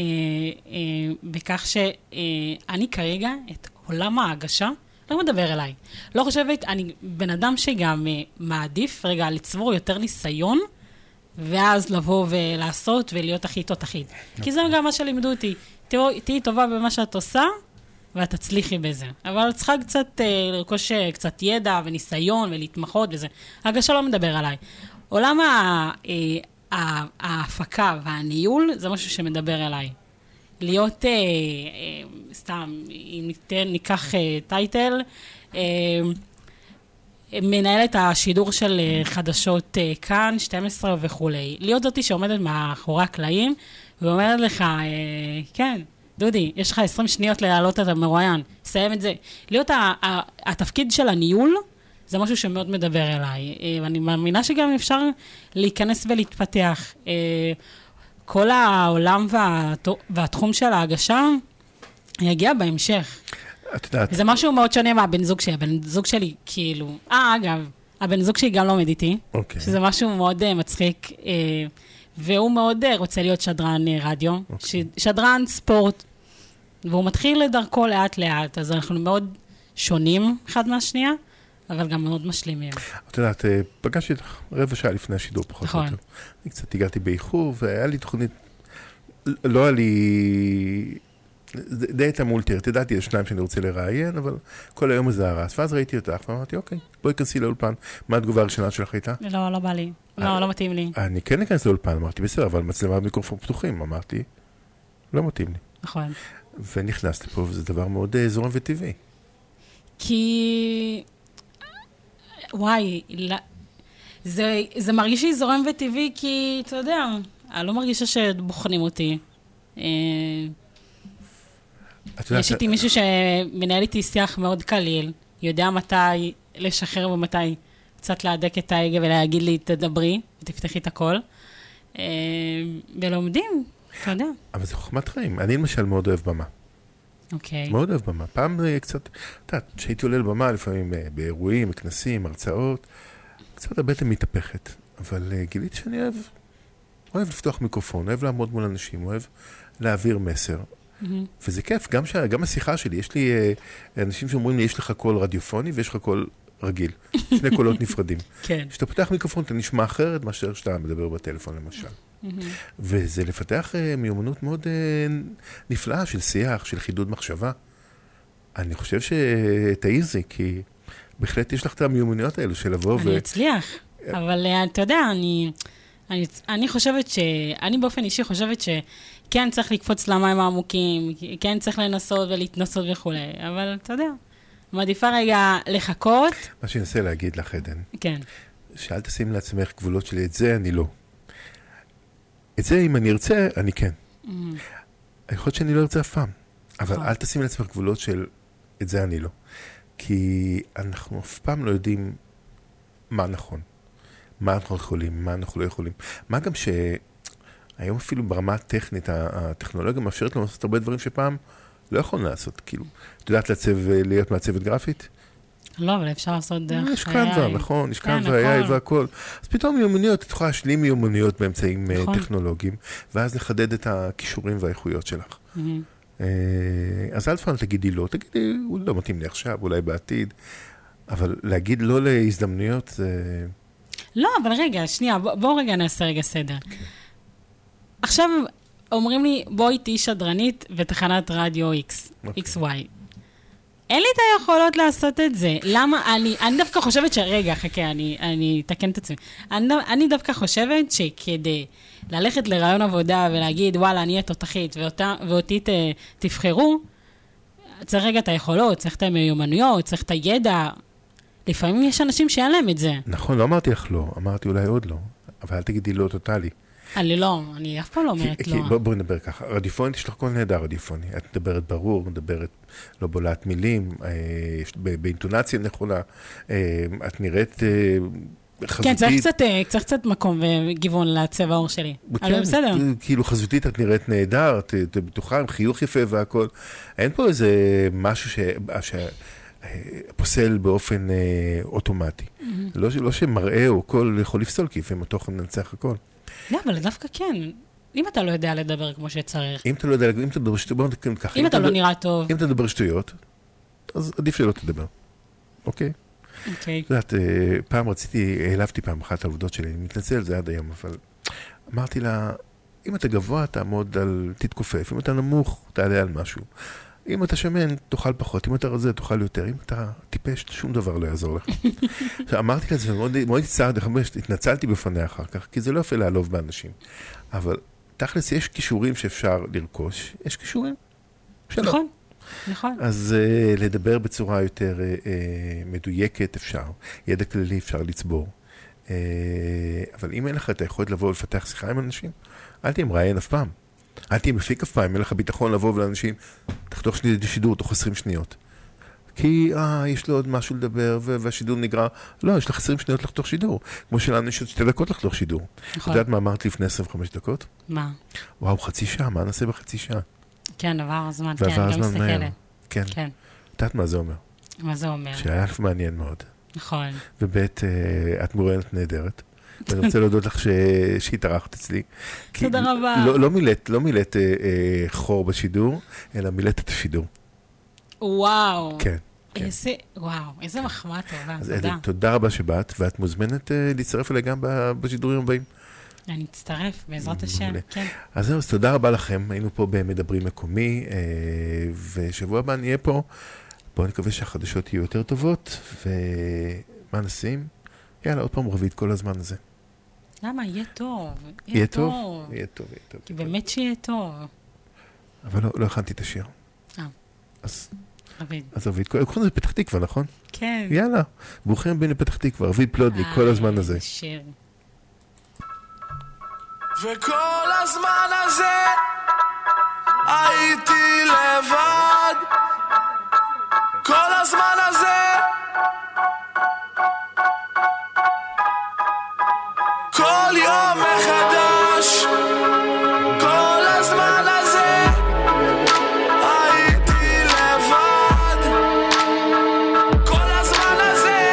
בכך שאני כרגע את עולם ההגשה לא מדבר אליי. לא חושבת, אני בן אדם שגם מעדיף רגע לצבור יותר ניסיון, ואז לבוא ולעשות ולהיות הכי תותחית. כי זה גם מה שלימדו אותי. תהיי טובה במה שאת עושה, ואת תצליחי בזה. אבל צריכה קצת לרכוש קצת ידע וניסיון ולהתמחות וזה. ההגשה לא מדבר עליי. עולם ההפקה והניהול זה משהו שמדבר אליי. להיות, סתם, אם ניקח טייטל, מנהלת השידור של חדשות כאן, 12 וכו'. להיות זאתי שעומדת מאחורי הקלעים, ואומרת לך, כן, דודי, יש לך 20 שניות להעלות את המרואיין, סיים את זה. להיות התפקיד של הניהול, זה משהו שמאוד מדבר אליי, ואני מאמינה שגם אפשר להיכנס ולהתפתח. כל העולם והתחום של ההגשה יגיע בהמשך. זה משהו מאוד שונה מהבן זוג שלי. הבן זוג שלי, כאילו... אגב, הבן זוג שלי גם לומד איתי, שזה משהו מאוד מצחיק, והוא מאוד רוצה להיות שדרן רדיו, שדרן ספורט, והוא מתחיל לדרכו לאט-לאט, אז אנחנו מאוד שונים אחד מהשנייה, אבל גם מאוד משלימים. את יודעת, פגשתי אותך רבע שעה לפני השידור פחות או יותר. אני קצת הגעתי באיחור, והיה לי תוכנית, לא היה לי... די הייתה מולטיר, תדעתי, יש שניים שאני רוצה לראיין, אבל כל היום זה הרס. ואז ראיתי אותך, ואמרתי, אוקיי, בואי כנסי לאולפן. מה התגובה הראשונה שלך הייתה? לא בא לי. לא מתאים לי. אני כן אכנס לאולפן, אמרתי, בסדר, אבל מצלמה מיקרופון פתוחים, אמרתי, לא מתאים לי. נכון. ונכנסתי פה, וזה דבר מאוד זורם וטבעי. כי... וואי, זה מרגיש לי זורם וטבעי, כי, אתה יודע, אני לא מרגישה שבוחנים אותי. יש איתי מישהו שמנהל איתי שיח מאוד קליל, יודע מתי לשחרר ומתי קצת להדק את ההגה ולהגיד לי, תדברי, ותפתחי את הכל. ולומדים, אתה יודע. אבל זה חוכמת חיים. אני למשל מאוד אוהב במה. אוקיי. מאוד אוהב במה. פעם קצת, אתה יודע, שהייתי עולה לבמה, לפעמים באירועים, כנסים, הרצאות, קצת הבטן מתהפכת. אבל גיליתי שאני אוהב לפתוח מיקרופון, אוהב לעמוד מול אנשים, אוהב להעביר מסר. וזה כיף, גם השיחה שלי, יש לי אנשים שאומרים לי, יש לך קול רדיופוני ויש לך קול רגיל. שני קולות נפרדים. כן. כשאתה פותח מיקרופון, אתה נשמע אחרת מאשר שאתה מדבר בטלפון למשל. וזה לפתח מיומנות מאוד נפלאה של שיח, של חידוד מחשבה. אני חושב שתעיזי, כי בהחלט יש לך את המיומנויות האלו של לבוא אני אצליח, אבל אתה יודע, אני חושבת אני באופן אישי חושבת שכן צריך לקפוץ למים העמוקים, כן צריך לנסות ולהתנסות וכו', אבל אתה יודע, מעדיפה רגע לחכות. מה שאנסה להגיד לך, עדן, כן. שאל תשים לעצמך גבולות שלי, את זה אני לא. את זה אם אני ארצה, אני כן. אני חושב שאני לא ארצה אף פעם, אבל אל תשים לעצמך גבולות של את זה אני לא. כי אנחנו אף פעם לא יודעים מה נכון. מה אנחנו יכולים, מה אנחנו לא יכולים. מה גם שהיום אפילו ברמה הטכנית, הטכנולוגיה מאפשרת לנו לעשות הרבה דברים שפעם לא יכולנו לעשות. כאילו, את יודעת להיות מעצבת גרפית? לא, אבל אפשר לעשות דרך יש קנווה, נכון, יש קנווה, AI והכל. אז פתאום מיומנויות, את יכולה להשלים מיומנויות באמצעים טכנולוגיים, ואז לחדד את הכישורים והאיכויות שלך. אז אל פעם תגידי לא, תגידי, הוא לא מתאים לי עכשיו, אולי בעתיד, אבל להגיד לא להזדמנויות זה... לא, אבל רגע, שנייה, בואו רגע נעשה רגע סדר. עכשיו אומרים לי, בואי תהי שדרנית בתחנת רדיו XY. אין לי את היכולות לעשות את זה. למה? אני דווקא חושבת רגע, חכה, אני אתקן את עצמי. אני דווקא חושבת שכדי ללכת לרעיון עבודה ולהגיד, וואלה, אני אהיה תותחית, ואותי תבחרו, צריך רגע את היכולות, צריך את המיומנויות, צריך את הידע. לפעמים יש אנשים שאין להם את זה. נכון, לא אמרתי לך לא, אמרתי אולי עוד לא, אבל אל תגידי לא טוטלי. אני אף פעם לא אומרת לא. בואי נדבר ככה, רדיופונית יש לך כל נהדר רדיופוני, את מדברת ברור, מדברת לא בולעת מילים, באינטונציה נכונה, את נראית חזותית. כן, צריך קצת מקום וגיוון לצבע העור שלי, אבל בסדר. כאילו חזותית את נראית נהדר, את בטוחה עם חיוך יפה והכל, אין פה איזה משהו פוסל באופן אוטומטי. לא שמראה או קול יכול לפסול, כי לפעמים התוכן מנצח הכל. לא, אבל דווקא כן. אם אתה לא יודע לדבר כמו שצריך. אם אתה לא יודע, אם אתה מדבר שטויות, אם אתה לא נראה טוב. אם אתה מדבר שטויות, אז עדיף שלא תדבר. אוקיי? אוקיי. את יודעת, פעם העלבתי פעם אחת העובדות שלי, אני מתנצל, זה עד היום, אבל אמרתי לה, אם אתה גבוה, תעמוד על, תתכופף, אם אתה נמוך, תעלה על משהו. אם אתה שמן, תאכל פחות, אם אתה רזה, תאכל יותר, אם אתה טיפש, שום דבר לא יעזור לך. אמרתי לה את זה, מאוד התנצלתי בפניה אחר כך, כי זה לא יפה לעלוב באנשים. אבל תכלס, יש כישורים שאפשר לרכוש, יש כישורים שלא. נכון, נכון. אז לדבר בצורה יותר מדויקת אפשר, ידע כללי אפשר לצבור. אבל אם אין לך את היכולת לבוא ולפתח שיחה עם אנשים, אל תהיה מראיין אף פעם. אל תהיה מפיק אף פעם, אין לך ביטחון לבוא ולאנשים, תחתוך שידור תוך 20 שניות. כי, יש לו עוד משהו לדבר, והשידור נגרע. לא, יש לך 20 שניות לחתוך שידור. כמו שלנו יש 2 דקות לחתוך שידור. נכון. את יודעת מה אמרת לפני 25 דקות? מה? וואו, חצי שעה, מה נעשה בחצי שעה? כן, עבר הזמן, כן, אני גם מסתכלת. כן. כן. את יודעת מה זה אומר? מה זה אומר? שהיה מעניין מאוד. נכון. ובית, את מוריינת נהדרת. ואני רוצה להודות לך שהתארחת אצלי. תודה רבה. לא מילאת חור בשידור, אלא מילאת את השידור. וואו. כן. איזה מחמאה טובה. אז תודה רבה שבאת, ואת מוזמנת להצטרף אליי גם בשידורים הבאים. אני אצטרף, בעזרת השם. כן. אז זהו, אז תודה רבה לכם. היינו פה במדברים מקומי, ושבוע הבא נהיה פה. בואו נקווה שהחדשות יהיו יותר טובות, ומה נשים? יאללה, עוד פעם רביעית כל הזמן הזה. למה? יהיה טוב. יהיה טוב? יהיה טוב. כי באמת שיהיה טוב. אבל לא הכנתי את השיר. אז רביעית. אז רביעית, קוראים לזה פתח תקווה, נכון? כן. יאללה, ברוכים בין לפתח תקווה, רביעית פלודניק, כל הזמן הזה. שיר. וכל הזמן הזה הייתי לבד, כל הזמן הזה כל יום מחדש, כל הזמן הזה הייתי לבד, כל הזמן הזה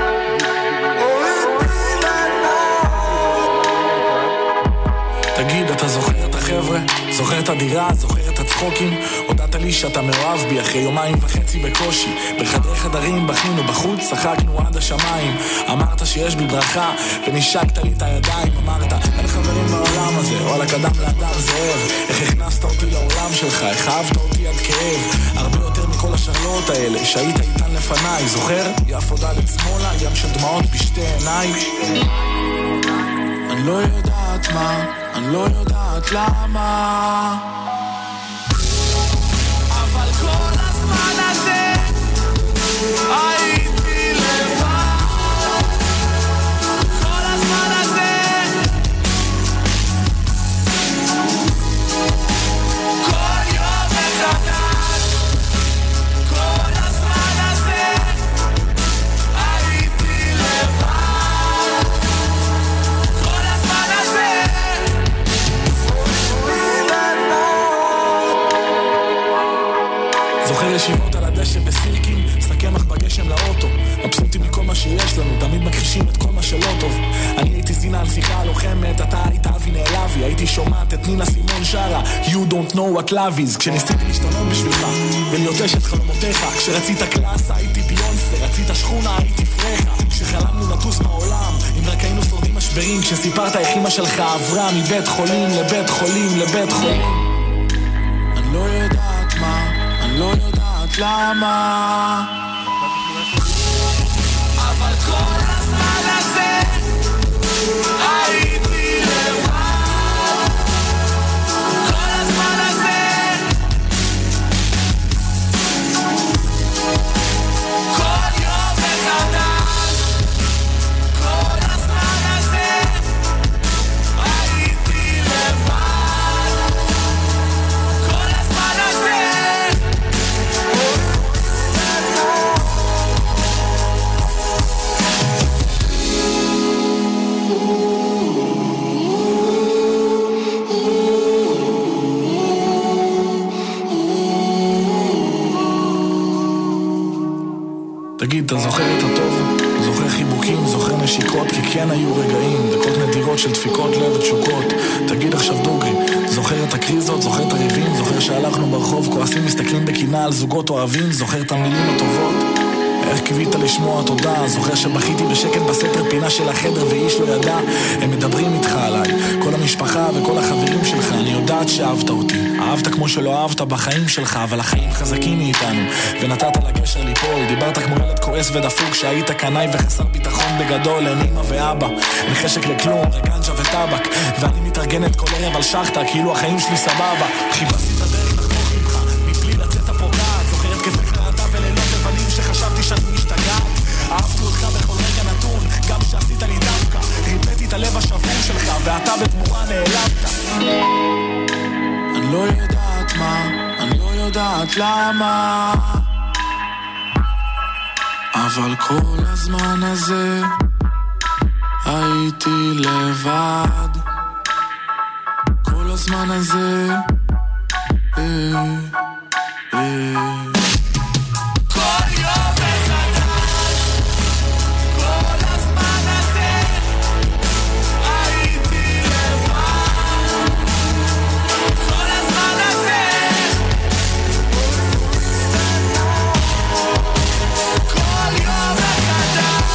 הייתי לבד. תגיד, אתה זוכר את החבר'ה? זוכר את הדירה? זוכר את הצחוקים? הודעת לי שאתה מאוהב בי אחרי 2.5 ימים בקושי, בחדרי חדרים בכינו בחוץ, צחקנו עד השמיים, אמרת שיש בי ברכה ונשקת לי את הידיים, אמרת אין חברים בעולם הזה, וואלה קדם לאדם זאב, איך הכנסת אותי לעולם שלך, איך אהבת אותי עד כאב, הרבה יותר מכל השרלות האלה שהיית איתן לפניי, זוכר? יפו דלת שמאלה, ים של דמעות בשתי עיניי, אני לא יודעת מה, אני לא יודעת למה, אבל כל הזמן הזה הייתי לבד, כל הזמן הזה כל יום מחדש, כל הזמן הזה הייתי לבד, ישיבות על הדשא בסילקים, סכמח בגשם לאוטו, מבסוטים מכל מה שיש לנו, תמיד מכחישים את כל מה שלא טוב. אני הייתי זינה על שיחה לוחמת, אתה היית אבי נעלבי, הייתי שומעת את נינה סימון שרה You don't know what love is, כשניסיתי להשתנות בשבילך ולהיות אשת חלומותיך, כשרצית קלאסה הייתי ביונסה, רצית שכונה הייתי פרחה, כשחלמנו נטוס מהעולם אם רק היינו שורדים משברים, כשסיפרת איך אמא שלך עברה מבית חולים לבית חולים לבית חולים. אני לא יודעת מה, אני לא יודעת למה, אבל כל הזמן הזה הייתי לבד, כל הזמן הזה, כל יום מחדש, כל הזמן הזה הייתי לבד, כל הזמן הזה. תגיד, אתה זוכר את הטוב? זוכר חיבוקים, זוכר נשיקות, כי כן היו רגעים, דקות נדירות של דפיקות לב ותשוקות. תגיד עכשיו דוגרי, זוכר את הקריזות, זוכר את הריבים, זוכר שהלכנו ברחוב כועסים מסתכלים בקינה על זוגות אוהבים, זוכר את המילים הטובות, איך קיווית לשמוע תודה, זוכר שבכיתי בשקט בסתר פינה של החדר ואיש לא ידע, הם מדברים איתך עליי, כל המשפחה וכל החברים שלך, אני יודעת שאהבת אותי, אהבת כמו שלא אהבת בחיים שלך, אבל החיים חזקים מאיתנו, ונתת לגשר ליפול, דיברת כמו ילד כועס ודפוק, שהיית קנאי וחסר ביטחון בגדול, אין אמא ואבא, אין חשק לכלום, רגנג'ה וטבק, ואני מתארגנת כל ערב על שחטה, כאילו החיים שלי סבבה, חיפשתי את הדרך לחתוך ממך, מבלי לצאת הפוגעת, זוכרת כפי חרדה ולילות לבנים שחשבתי שאני משתגעת, אהבתי אותך בכל רגע נתון, גם שעשית לי דווקא, ריפאתי את הלב השבור שלך, ואתה בתמורה נעלמת. אני לא יודעת מה, אני לא יודעת למה, אבל כל הזמן הזה הייתי לבד, כל הזמן הזה כל יום מחדש, כל הזמן הזה הייתי לבד, כל הזמן הזה כל יום מחדש.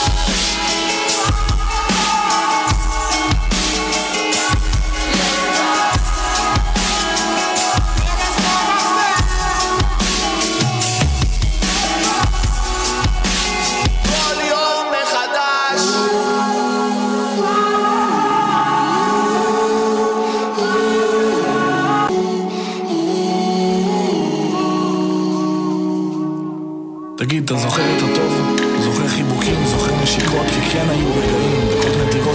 תגיד, אתה זוכר את הטוב? זוכר חיבוקים, זוכר נשיקות, כי כן היו רגעים, דקות נדירות.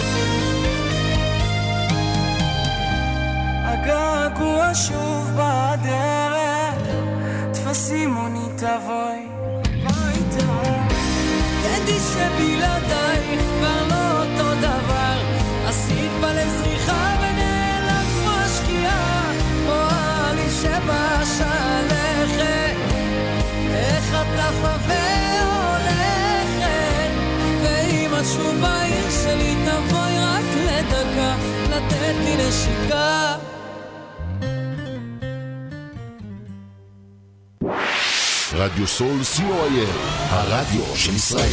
הגעגוע שוב בדרך, תפסי מוני תבואי ביתה, תדעי שבלעדייך כבר לא אותו דבר, עשית בלב זריחה ונעלם כמו השקיעה, כמו העלים שבשלכת, איך את עפה והולכת, ואם את שוב בעיר שלי תבואי רק לדקה, לתת לי נשיקה. רדיו סול COIL, הרדיו של ישראל.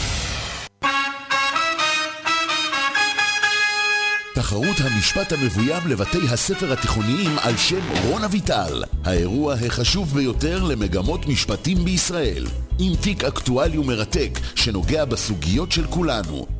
תחרות המשפט המבוים לבתי הספר התיכוניים על שם רון אביטל, האירוע החשוב ביותר למגמות משפטים בישראל, עם תיק אקטואלי ומרתק שנוגע בסוגיות של כולנו,